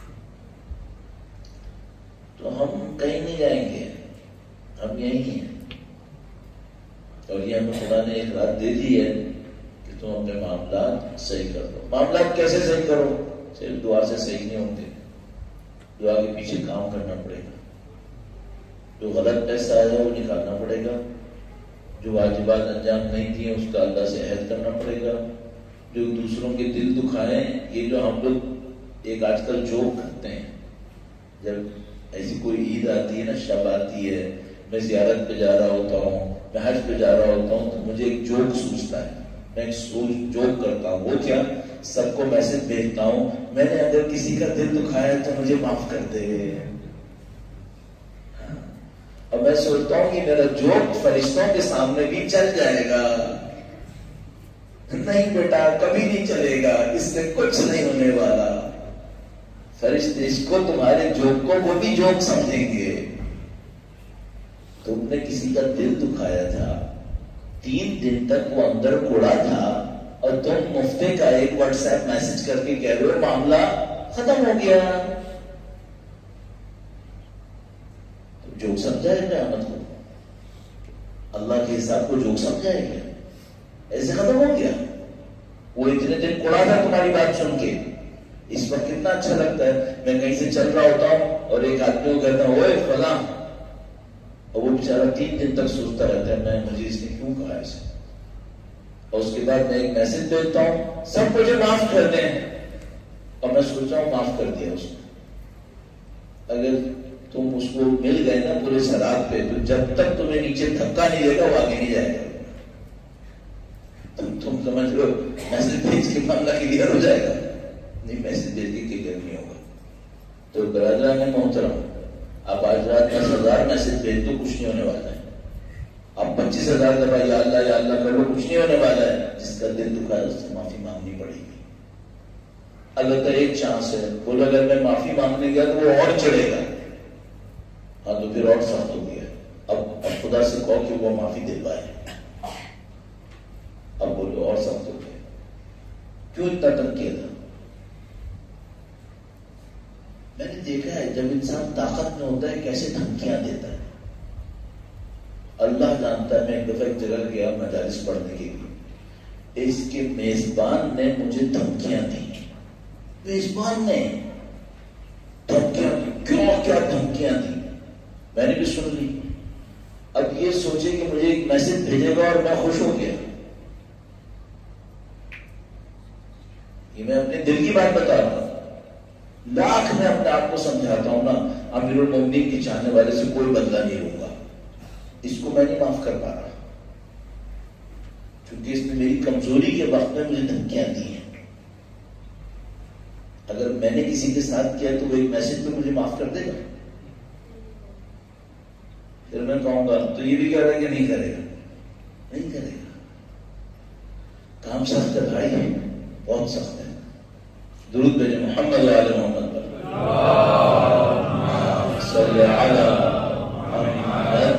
تو ہم کہیں نہیں جائیں گے، ہم یہیں ہیں. اور یہ ہمیں خدا نے ایک رات دے دی ہے کہ تم اپنے معاملات صحیح کر دو. معاملات کیسے صحیح کرو؟ صرف دعا سے صحیح نہیں ہوں گے، دعا کے پیچھے کام کرنا پڑے گا. جو غلط پیسہ آیا ہے وہ نکالنا پڑے گا، جو واجبات انجام نہیں دیے اس کا اللہ سے عہد کرنا پڑے گا. جو دوسروں کے دل دکھائیں، یہ جو ہم لوگ ایک آج کل جوک کرتے ہیں، جب ایسی کوئی عید آتی ہے نا، شب آتی ہے، میں زیارت پہ جا رہا ہوتا ہوں، میں حج پہ جا رہا ہوتا ہوں، تو مجھے ایک جوک سوچتا ہے، میں ایک سوچ جوک کرتا ہوں. وہ کیا؟ سب کو میسج بھیجتا ہوں، میں نے اگر کسی کا دل دکھایا تو مجھے معاف کر دے. اور میں سوچتا ہوں کہ میرا جوک فرشتوں کے سامنے بھی چل جائے گا. نہیں بیٹا، کبھی نہیں چلے گا، اس سے کچھ نہیں ہونے والا. فرشتے اس کو تمہارے جوک کو وہ بھی جوک سمجھیں گے. تم نے کسی کا دل دکھایا تھا، تین دن تک وہ اندر کوڑا تھا، اور تم مفتے کا ایک واٹس ایپ میسج کر کے کہہ رہے ہو معاملہ ختم ہو گیا. جوک سمجھا ہے قیامت کو؟ اللہ کے حساب کو جوک سمجھا ہے کیا؟ ایسے ختم ہو گیا. وہ اتنے دن کوڑا تھا تمہاری بات سن کے. اس وقت کتنا اچھا لگتا ہے، میں کہیں سے چل رہا ہوتا ہوں اور ایک آدمی کو کہتا ہوں اوے فلاں، اور وہ بیچارہ تین دن تک سوچتا رہتا ہے میں مجھے اس نے کیوں کہا اسے. اور اس کے بعد میں ایک میسج بھیجتا ہوں سب مجھے معاف کر دیں، اور میں سوچ رہا ہوں معاف کر دیا اس نے. اگر تم اس کو مل گئے نا پورے سرات پہ، تو جب تک تمہیں نیچے دھکا نہیں دے گا وہ آگے نہیں جائے گا. تم تم سمجھ لو میسج بھیج کے معاملہ کلیئر ہو جائے گا؟ نہیں، میسج بھیج کے کلیئر نہیں ہوگا. تو برادران محترم، آپ آج رات دس ہزار میسج بھیج دو، کچھ نہیں ہونے والا ہے. آپ پچیس ہزار دفعہ یا اللہ یا اللہ کر لو، کچھ نہیں ہونے والا ہے. جس کا دل دکھا ہے اس سے معافی مانگنی پڑے گی. البتہ ایک چانس ہے، بولو اگر میں معافی مانگنے گیا تو وہ اور چڑھے گا، ہاں تو پھر اور سخت ہو گیا. اب اب خدا سے کہو کہ وہ معافی دے پائے. اب بولو اور سخت ہو گیا. کیوں اتنا ٹنکیا تھا؟ میں نے دیکھا ہے جب انسان طاقت میں ہوتا ہے کیسے دھمکیاں دیتا ہے. اللہ جانتا ہے. میں ایک دفعہ ایک جگہ گیا مجالس پڑھنے کے لیے، اس کے میزبان نے مجھے دھمکیاں دی. میزبان نے دھمکیاں دی. کیوں کیا دھمکیاں دی؟ میں نے بھی سن لی. اب یہ سوچے کہ مجھے ایک میسج بھیجے گا اور میں خوش ہو گیا. یہ میں اپنے دل کی بات بتا رہا ہوں. لاکھ میں اپنے آپ کو سمجھاتا ہوں نا، امیر المومنین کے چاہنے والے سے کوئی بدلہ نہیں لوں گا، اس کو میں نہیں معاف کر پا رہا، کیونکہ اس نے میری کمزوری کے وقت میں مجھے دھمکیاں دی ہیں. اگر میں نے کسی کے ساتھ کیا تو وہ ایک میسج پہ مجھے معاف کر دے گا؟ پھر میں کہوں گا تو یہ بھی کہہ رہا ہے کہ نہیں کرے گا. نہیں کرے گا. کام سخت ہے بھائی، بہت سخت ہے. درود بھیجے محمد علی محمد پر صلی علی محمد.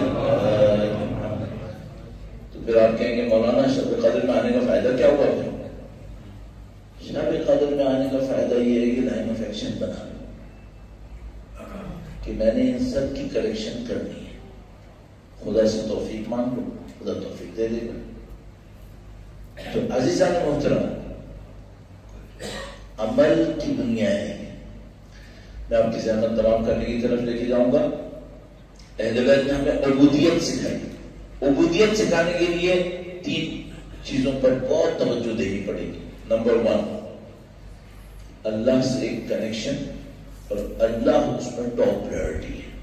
تو پھر آپ کہیں گے مولانا شب قدر میں آنے کا فائدہ کیا ہوا؟ پھر شب قدر میں آنے کا فائدہ یہ ہے کہ لائن آف ایکشن بنا لو کہ میں نے ان سب کی کریکشن کرنی ہے. خدا سے توفیق مانگ لو، خدا توفیق دے دے گا. تو عزیزان محترم، عمل کی دنیا ہے. میں آپ کی زحمت تمام کرنے کی طرف لے کے جاؤں گا. اہل بیت نے ہمیں عبودیت سکھائی. عبودیت سکھانے کے لیے تین چیزوں پر بہت توجہ دینی پڑے گی. نمبر ون، اللہ سے ایک کنیکشن، اور اللہ اس میں ٹاپ پرائرٹی ہے.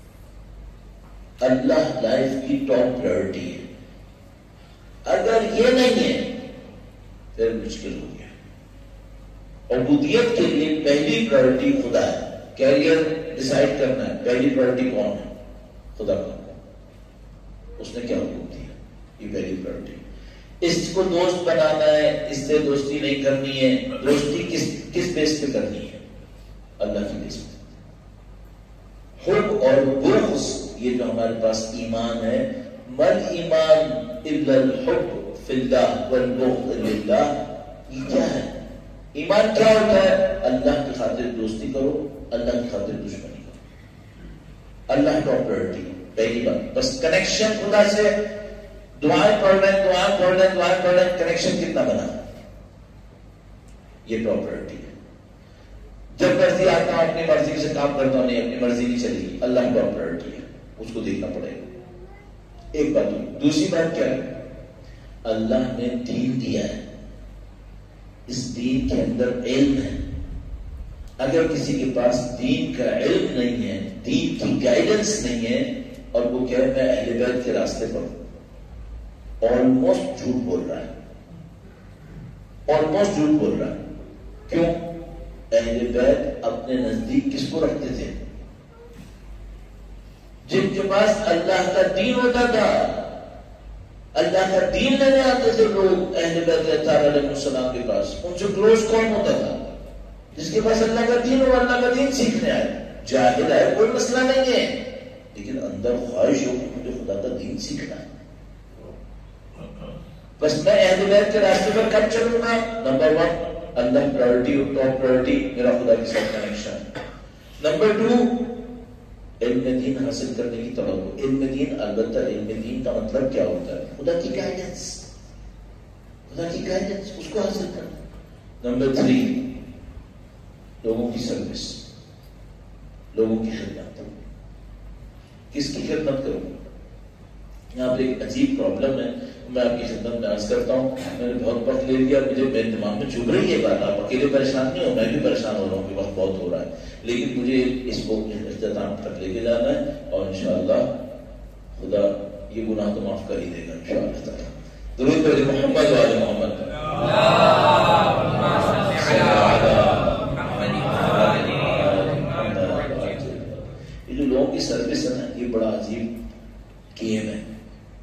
اللہ لائف کی ٹاپ پرائرٹی ہے. اگر یہ نہیں ہے پھر مشکل ہو گیا. عبودیت کے لیے پہلی پرائرٹی خدا ہے. کیریئر ڈیسائیڈ کرنا ہے، پہلی پرائرٹی کون ہے؟ خدا کا. اس نے کیا حکم دیا، یہ پہلی پرائرٹی. اس کو دوست بنانا ہے، اس سے دوستی نہیں کرنی ہے. دوستی کس کس بیس پہ کرنی ہے؟ اللہ کی بیس پہ. حب اور بغض یہ جو ہمارے پاس ایمان ہے، مل ایمان الا الحب فی اللہ والبغض للہ، یہ کیا ہے؟ ایمان کیا ہوتا ہے؟ اللہ کی خاطر دوستی کرو، اللہ کی خاطر دشمنی کرو. Allah top priority. پہلی بات بس کنیکشن خدا سے، دعائیں پڑھ رہے ہیں دعائیں پڑھ رہے ہیں دعائیں پڑھ رہے ہیں، کنیکشن کتنا بنا؟ یہ ٹاپ پرائرٹی ہے. جب مرضی آتا ہوں اپنی مرضی سے کام کرتا ہوں، نہیں اپنی مرضی نہیں چلے گی. اللہ ٹاپ پرائرٹی ہے، اس کو دیکھنا پڑے گا. ایک بات ہوئی. دوسری بات کیا ہے؟ اللہ نے دین دیا ہے، اس دین کے اندر علم ہے. اگر کسی کے پاس دین کا علم نہیں ہے، دین کی گائیڈنس نہیں ہے، اور وہ کہے میں اہل بیت کے راستے پر ہوں، آلموسٹ جھوٹ بول رہا ہے. آلموسٹ جھوٹ بول رہا ہے. کیوں؟ اہل بیت اپنے نزدیک کس کو رکھتے تھے؟ جن کے پاس اللہ کا دین ہوتا تھا. اللہ کا دین لینے آتے تھے لوگ اہل بیت اطہار علیہ السلام کے پاس. ان سے کلوز کون ہوتا تھا؟ جس کے پاس اللہ کا دین ہو، اللہ کا دین سیکھنے آئے. جاہل ہے کوئی مسئلہ نہیں ہے، لیکن اندر خواہش ہو کہ مجھے خدا کا دین سیکھنا ہے. بس میں اہل بیت کے راستے پر کب چلوں گا؟ نمبر ون اللہ پرائرٹی اور ٹاپ پرائرٹی میرا خدا کے ساتھ کنیکشن. نمبر ٹو علم دین حاصل کرنے کی توقع. علم دین، البتہ علم دین کا مطلب کیا ہوتا ہے؟ خدا کی گائیڈنس، خدا کی گائیڈنس، اس کو حاصل کرنا. نمبر تھری لوگوں کی سروس، لوگوں کی خدمت. کس کی خدمت کروں؟ یہاں پر ایک عجیب پرابلم ہے، میں آپ کی خدمت میں عرض کرتا ہوں. میں نے بہت وقت لے لیا، مجھے میرے دماغ میں چبھ رہی ہے بات. آپ اکیلے پریشان نہیں ہو، میں بھی پریشان ہو رہا ہوں کہ وقت بہت ہو رہا ہے، لیکن مجھے اس کو اختتام تک لے کے جانا ہے، اور انشاءاللہ خدا یہ گناہ تو معاف کر ہی دے گا انشاءاللہ تعالی. درود پر محمد و آل محمد. یہ جو لوگوں کی سروس ہے نا، یہ بڑا عجیب گیم ہے.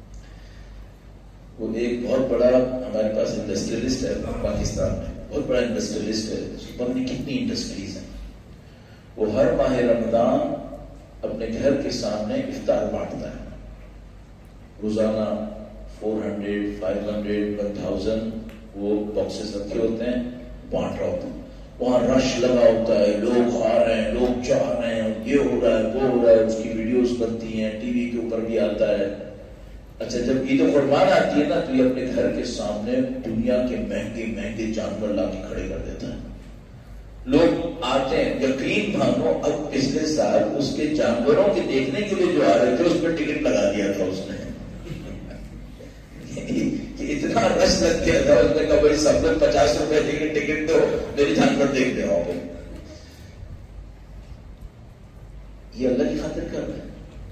وہ ایک بہت بڑا ہمارے پاس انڈسٹریلسٹ ہے پاکستان میں، بہت بڑا انڈسٹریلسٹ ہے. سپر میں کتنی انڈسٹریز ہیں. وہ ہر ماہ رمضان اپنے گھر کے سامنے افطار بانٹتا ہے. روزانہ four hundred five hundred one thousand وہ باکسز رکھے ہوتے ہیں، بانٹ رہا ہوتا ہے. وہاں رش لگا ہوتا ہے، لوگ آ رہے ہیں، لوگ چاہ رہے ہیں، یہ ہو رہا ہے وہ ہو رہا ہے. اس کی ویڈیوز بنتی ہیں، ٹی وی کے اوپر بھی آتا ہے. اچھا جب عید قربان آتی ہے نا، تو یہ اپنے گھر کے سامنے دنیا کے مہنگے مہنگے جانور لا کے کھڑے کر دیتا ہے. لوگ آتے ہیں، یقین مانو اب پچھلے سال اس کے جانوروں کے دیکھنے کے لیے جو آ رہے تھے اس پہ ٹکٹ لگا دیا تھا اس نے. کہ اتنا رش لگ گیا تھا، اس نے کہا بھائی سب لوگ پچاس روپے دے کے ٹکٹ دو، میری جانور دیکھ رہے ہو. یہ اللہ کی خاطر کر رہے ہیں.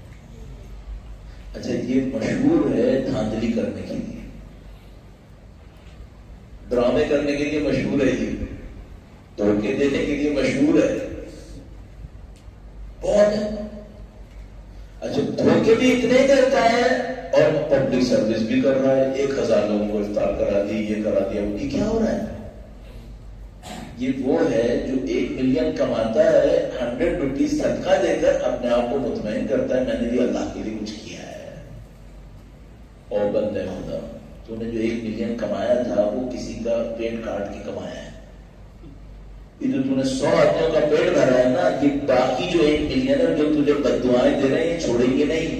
اچھا یہ مشہور ہے دھاندلی کرنے کے لیے، ڈرامے کرنے کے لیے مشہور ہے، یہ دھوکے دینے کے لیے مشہور ہے بہت ہے. اچھا دھوکے بھی اتنے کرتا ہے اور پبلک سروس بھی کر رہا ہے. ایک ہزار لوگوں کو افطار کرا دی، یہ کرا دیا. یہ کیا ہو رہا ہے؟ یہ وہ ہے جو ایک ملین کماتا ہے، ہنڈریڈ روپیز صدقہ دے کر اپنے آپ کو مطمئن کرتا ہے میں نے بھی اللہ کے لیے کچھ کیا ہے. اور بندے خدا، تو نے جو ایک ملین کمایا تھا وہ کسی کا پیٹ کاٹ کے کمایا ہے. یہ جو تو نے سو آدمیوں کا پیٹ بھرا ہے نا، یہ باقی جو ایک ملین ہے جو تجھے بددعائیں دے رہے ہیں یہ چھوڑیں گے نہیں.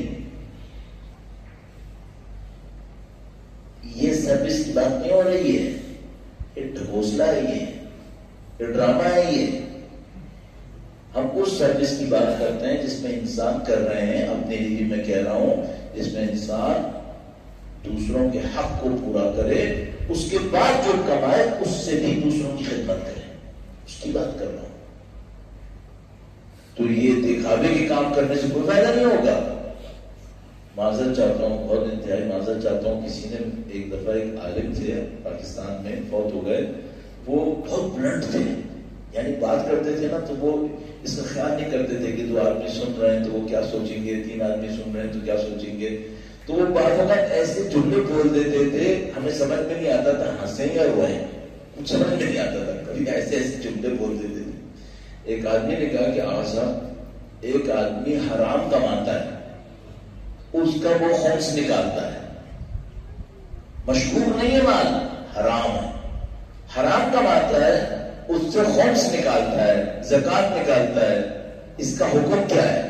یہ سروس کی بات نہیں ہو رہی ہے، یہ ڈھکوسلا ہے، یہ یہ ڈرامہ ہے. یہ ہم اس سروس کی بات کرتے ہیں جس میں انسان کر رہے ہیں، اپنے لیے میں کہہ رہا ہوں، جس میں انسان دوسروں کے حق کو پورا کرے، اس کے بعد جو کمائے اس سے بھی دوسروں کی خدمت کرے، اس کی بات کر رہا ہوں. تو یہ دکھاوے کے کام کرنے سے کوئی فائدہ نہیں ہوگا. معذرت چاہتا ہوں، بہت انتہائی معذرت چاہتا ہوں. کسی نے ایک دفعہ، ایک عالم تھے پاکستان میں، فوت ہو گئے. وہ بہت بلنٹ تھے، یعنی بات کرتے تھے نا تو وہ اس کا خیال نہیں کرتے تھے کہ دو آدمی سن رہے ہیں تو وہ کیا سوچیں گے، تین آدمی سن رہے ہیں تو کیا سوچیں گے. تو وہ بعض اوقات ایسے جملے بول دیتے تھے ہمیں سمجھ میں نہیں آتا تھا ہنسیں یا روئیں، کچھ سمجھ میں نہیں آتا تھا، کبھی ایسے ایسے جملے بول دیتے تھے۔ ایک آدمی نے کہا کہ آسا ایک آدمی حرام کماتا ہے، اس کا وہ خمس نکالتا ہے، مشہور نہیں ہے مال، حرام ہے، حرام کماتا ہے، اس سے خمس نکالتا ہے، زکات نکالتا ہے، اس کا حکم کیا ہے؟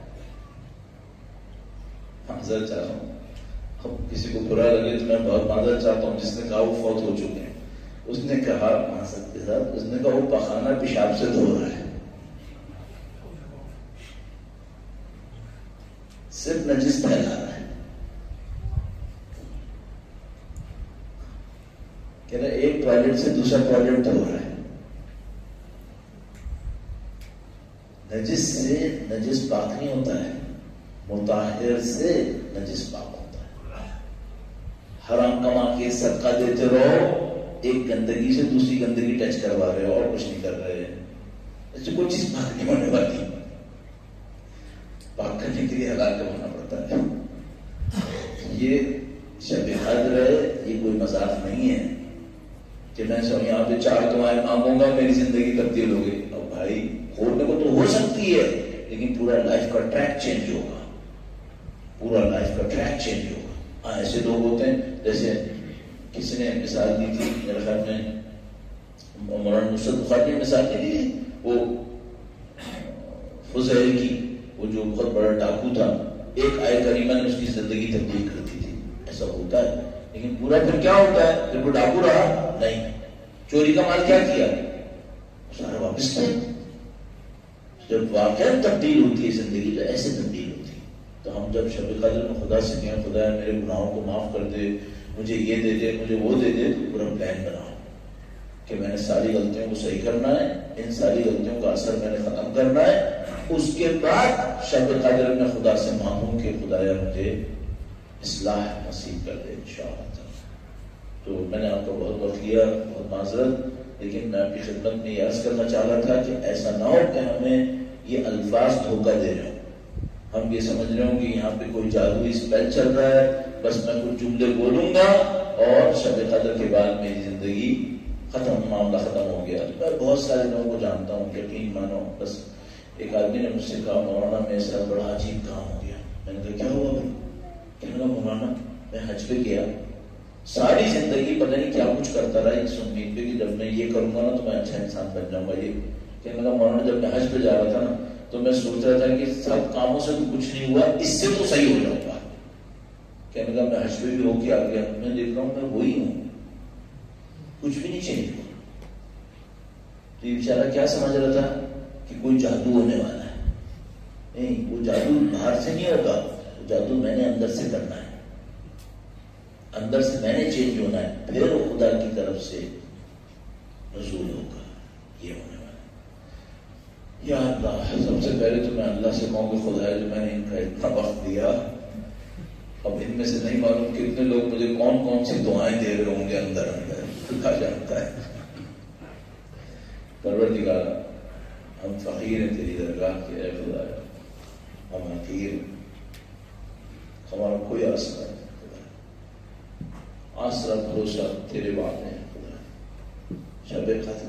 معذرت چاہتا ہوں، اب کسی کو برا لگے تو میں بہت معذرت چاہتا ہوں، جس نے کہا وہ فوت ہو چکے ہیں، اس نے کہا معذرت کے ساتھ، اس نے کہا وہ پخانہ پیشاب سے دھو رہا ہے، صرف نجس پھیلا رہا ہے، کہہ رہا ایک ٹوائلٹ سے دوسرا ٹوائلٹ دھو رہا ہے، نجس سے نجس پاک نہیں ہوتا ہے، مطہر سے نجس پاک ہوتا ہے۔ حرام کما کے صدقہ دیتے رہو، ایک گندگی سے دوسری گندگی ٹچ کروا رہے ہو اور کچھ نہیں کر رہے، اس سے کوئی چیز پاک نہیں ہونے والی، پاک کرنے کے لیے حلال کرنا پڑتا ہے۔ یہ شب قدر ہے، یہ کوئی مذاق نہیں ہے کہ میں سو یہاں پہ چار دعائیں مانگوں گا میری زندگی تبدیل ہوگی، اور بھائی ہونے کو تو ہو سکتی ہے لیکن پورا لائف کا ٹریک چینج ہوگا، پورا لائف کا ٹریک چینج ہوگا۔ ہاں ایسے لوگ ہوتے ہیں، جیسے کسی نے مثال دی تھی میرے خیال میں مولانا نصرت بخاری نے مثال دی تھی، وہ فضیل کی، وہ جو بہت بڑا ڈاکو تھا، ایک آئے کریمہ نے اس کی زندگی تبدیل کر دی تھی، ایسا ہوتا ہے، لیکن پورا پھر کیا ہوتا ہے؟ پھر وہ ڈاکو رہا نہیں، چوری کا مال کیا کیا؟ سارا واپس کیا۔ جب واقعا تبدیل ہوتی ہے زندگی تو ایسے تبدیل ہوتی ہے۔ تو ہم جب شب قدر میں خدا سے کہیں خدا میرے گناہوں کو معاف کر دے، مجھے یہ دے دے، مجھے وہ دے دے، تو پورا پلان بناؤ کہ میں نے ساری غلطیوں کو صحیح کرنا ہے، ان ساری غلطیوں کا اثر میں نے ختم کرنا ہے، اس کے بعد شب قدر میں خدا سے مانگوں کہ خدایا مجھے اصلاح نصیب کر دے انشاءاللہ۔ تو میں نے آپ کو بہت وقت لیا، بہت معذرت، لیکن میں آپ کی خدمت میں یہ عرض کرنا چاہ رہا تھا کہ ایسا نہ ہو کہ ہمیں یہ الفاظ دھوکہ دے رہے ہوں، ہم یہ سمجھ رہے ہوں کہ یہاں پہ کوئی جادوئی اسپیل چل رہا ہے، بس میں کچھ جملے بولوں گا اور شب قدر کے بعد میری زندگی ختم، معاملہ ختم ہو گیا۔ میں بہت سارے لوگوں کو جانتا ہوں، یقین مانو، بس ایک آدمی نے مجھ سے کہا مولانا میرے ساتھ بڑا عجیب کام ہو گیا۔ میں نے کہا کیا ہوا بھائی؟ کہنے لگا مولانا میں حج پہ گیا، ساری زندگی پتہ نہیں کیا کچھ کرتا رہا اس امید پہ کہ جب میں یہ کروں گا نا تو میں اچھا انسان بن جاؤں گا۔ یہ کہنے لگا مولانا جب میں حج پہ جا رہا تھا نا تو میں سوچ رہا تھا کہ سب کاموں سے تو کچھ نہیں ہوا، اس سے تو صحیح ہو جاؤں گا۔ کہنے لگا میں حج پہ بھی ہو کے آ گیا، میں دیکھ رہا ہوں میں وہی ہوں، کچھ بھی نہیں چینج ہوا۔ تو یہ بیچارہ کیا سمجھ رہا تھا کہ کوئی جادو ہونے والا ہے، نہیں، وہ جادو باہر سے نہیں ہوگا، وہ جادو میں نے اندر سے کرنا ہے، اندر سے میں نے چینج ہونا ہے، پھر وہ خدا کی طرف سے نزول ہوگا، یہ ہونے والا ہے۔ یا اللہ، سب سے پہلے تو میں اللہ سے کہوں کہ خدا ہے جو میں نے ان کا اتنا وقت دیا، اب ان میں سے نہیں معلوم کتنے لوگ مجھے کون کون سی دعائیں دے رہے ہوں گے اندر اندر، خدا جانتا ہے۔ پروردگار ہم فقیر ہیں تیری درگاہ کے، اے خدا ہم حقیر، ہمارا کوئی آسرا نہیں خدا، آسرا بھروسہ تیرے بات ہے خدا۔ شب قدر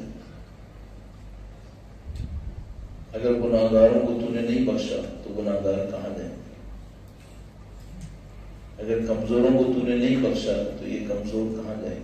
اگر گناہگاروں کو تو نے نہیں بخشا تو گناہگار کہاں جائیں؟ اگر کمزوروں کو تو نے نہیں بخشا تو یہ کمزور کہاں جائیں؟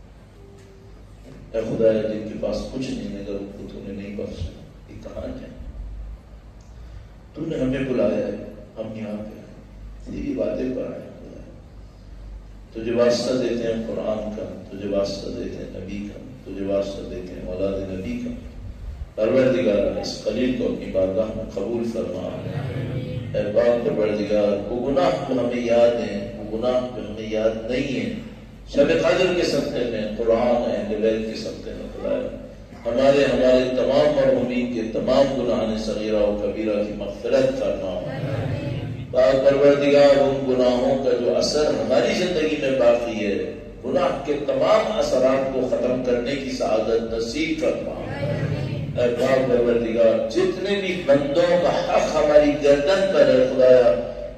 اے خدا جن کے پاس کچھ نہیں، اگر ان کو تو نے نہیں بخشا یہ کہاں جائیں؟ تو نے ہمیں بلایا ہے، ہم یہاں پہ تیری باتیں پر آئے خدا، تجھے واسطہ دیتے ہیں قرآن کا، تجھے واسطہ دیتے ہیں نبی کا، تجھے واسطہ دیتے ہیں اولاد نبی کا۔ پروردگار اس قلیل کو اپنی بارگاہ میں قبول فرما، اے پاک پروردگار وہ گناہ جو ہمیں یاد ہیں، وہ گناہ جو ہمیں یاد نہیں ہیں، شب قدر کے صدقے میں، قرآن اہل بیت کے صدقے میں خدایا ہمارے ہمارے تمام مرحومین کے تمام گناہ صغیرہ و کبیرہ کی مغفرت فرما۔ پاک پروردگار ان گناہوں کا جو اثر ہماری زندگی میں باقی ہے، گناہ کے تمام اثرات کو ختم کرنے کی سعادت نصیب فرما۔ اے پاک پروردگار جتنے بھی بندوں کا حق ہماری گردن پر ہے خدایا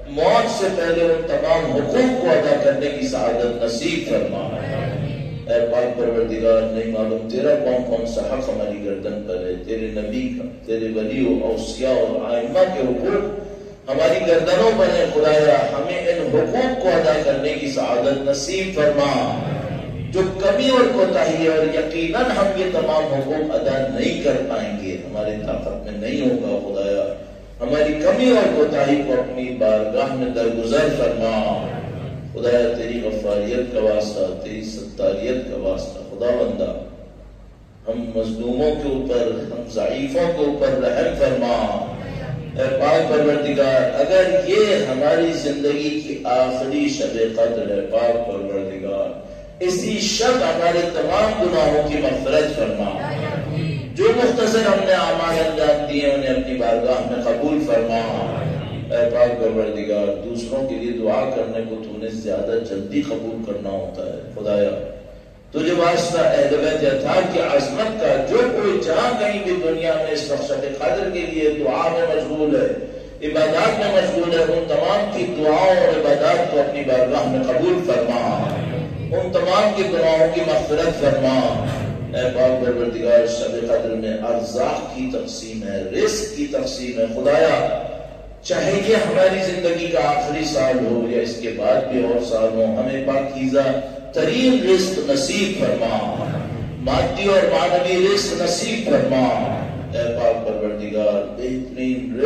موت سے پہلے ان تمام حقوق کو ادا کرنے کی سعادت نصیب فرما۔ اے پاک پروردگار، نہیں معلوم تیرا کون کون سا حق ہماری گردن پر ہے، تیرے نبی کا، تیرے ولیوں، اوصیاء اور ائمہ کے حقوق ہماری گردنوں پر ہے۔ خدایا ہمیں ان حقوق کو ادا کرنے کی سعادت نصیب فرما۔ جو کمی اور کوتاہی ہے، اور یقیناً ہم یہ تمام حقوق ادا نہیں کر پائیں گے، ہماری طاقت میں نہیں ہوگا، خدایا ہماری کمی اور کوتاہی کو اپنی بارگاہ میں درگزر فرما۔ خدایا تیری غفاریت کا واسطہ، تیری ستاریت کا واسطہ، خدا بندہ ہم مظلوموں کے اوپر، ہم ضعیفوں کے اوپر رحم فرما۔ اے پاک پروردگار، اگر یہ ہماری زندگی کی آخری شب قدر ہے، پاک پروردگار اسی شب ہمارے تمام گناہوں کی مغفرت فرما۔ جو مختصر ہم نے اعمال انجام دیے انہیں اپنی بارگاہ میں قبول فرما۔ اے پاک پروردگار، دوسروں کے لیے دعا کرنے کو تو نے زیادہ جلدی قبول کرنا ہوتا ہے۔ خدایا تجھے واسطہ اہل بیت اطہار کی عظمت کا، جو کوئی جہاں کہیں بھی دنیا میں اس شب قدر کے لیے دعا میں مشغول ہے، عبادات میں مشغول ہے، ان تمام کی دعاؤں اور عبادات کو اپنی بارگاہ میں قبول فرما، ان تمام کے گناہوں کی مغفرت فرما۔ اے پاک پروردگار، شب قدر میں ارزاق کی تقسیم ہے، رزق کی تقسیم ہے۔ خدایا چاہے یہ ہماری زندگی کا آخری سال ہو یا اس کے بعد بھی اور سال ہو، ہمیں پاکیزہ ترین رزق نصیب فرما، مادی اور معنوی رزق نصیب فرما۔ اے پاک پروردگار، بہترین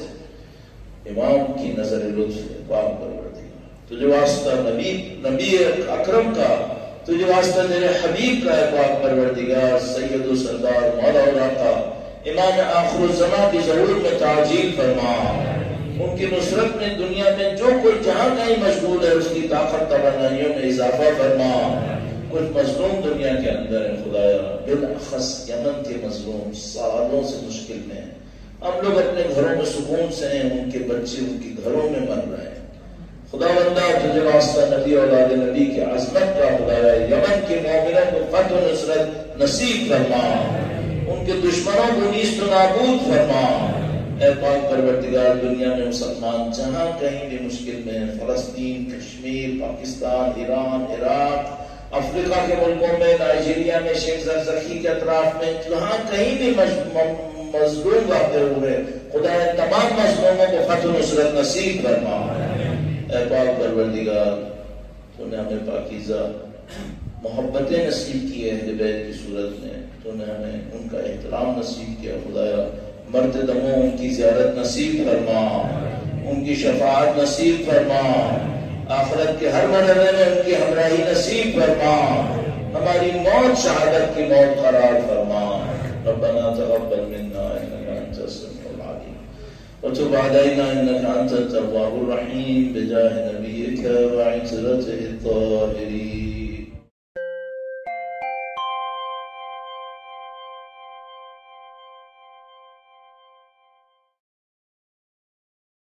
رزق امام کی نظر لطف ہے۔ پاک پروردگار تجھے واسطہ نبی نبی اکرم کا، تجھے واسطہ تیرے حبیب کا، ہے پاک پروردگار سید و سردار مولا اور آقا امام آخر الزمان کی ضرور میں تعجیل فرما۔ ان کی نصرت میں دنیا میں جو کوئی جہاں کہیں مشغول ہے، اس کی طاقت توانائیوں میں اضافہ فرما۔ کچھ مظلوم دنیا کے اندر ہے خدایا، بالاخص یمن کے مظلوم سالوں سے مشکل میں ہیں، ہم لوگ اپنے گھروں میں سکون سے ہیں، ان کے بچے ان کے گھروں میں مر رہے ہیں۔ خدا بندہ تجھے واسطہ نبی اولاد نبی کی عظمت کا خدایا یمن کے مومنوں کو فتح و نصرت نصیب فرما، ان کے دشمنوں کو نیست و نابود فرما۔ اے پاک پروردگار، دنیا میں مسلمان جہاں کہیں بھی مشکل میں، فلسطین، کشمیر، پاکستان، ایران، عراق، افریقہ کے ملکوں میں، نائجیریا میں، شیخ زرزکی کے اطراف میں، جہاں کہیں بھی مظلوم واقع ہوئے، خدا تمام مظلوموں کو فتح و نصرت نصیب فرما۔ اے پاک پروردگار، تو نے ہمیں پاکیزہ محبتیں نصیب کی اہل بیت کی صورت میں، تو نے ہمیں ان کا احترام نصیب کیا۔ خدایا مرتے دموں ان کی زیارت نصیب فرما، ان کی شفاعت نصیب فرما، آخرت کے ہر مرحلے میں ان کی ہمراہی نصیب فرما، ہماری موت شہادت کی موت قرار فرما۔ ربنا تقبل منا انك انت السميع العليم وتب علينا انك انت التواب الرحيم بجاه نبيك وعترته الطاهرين۔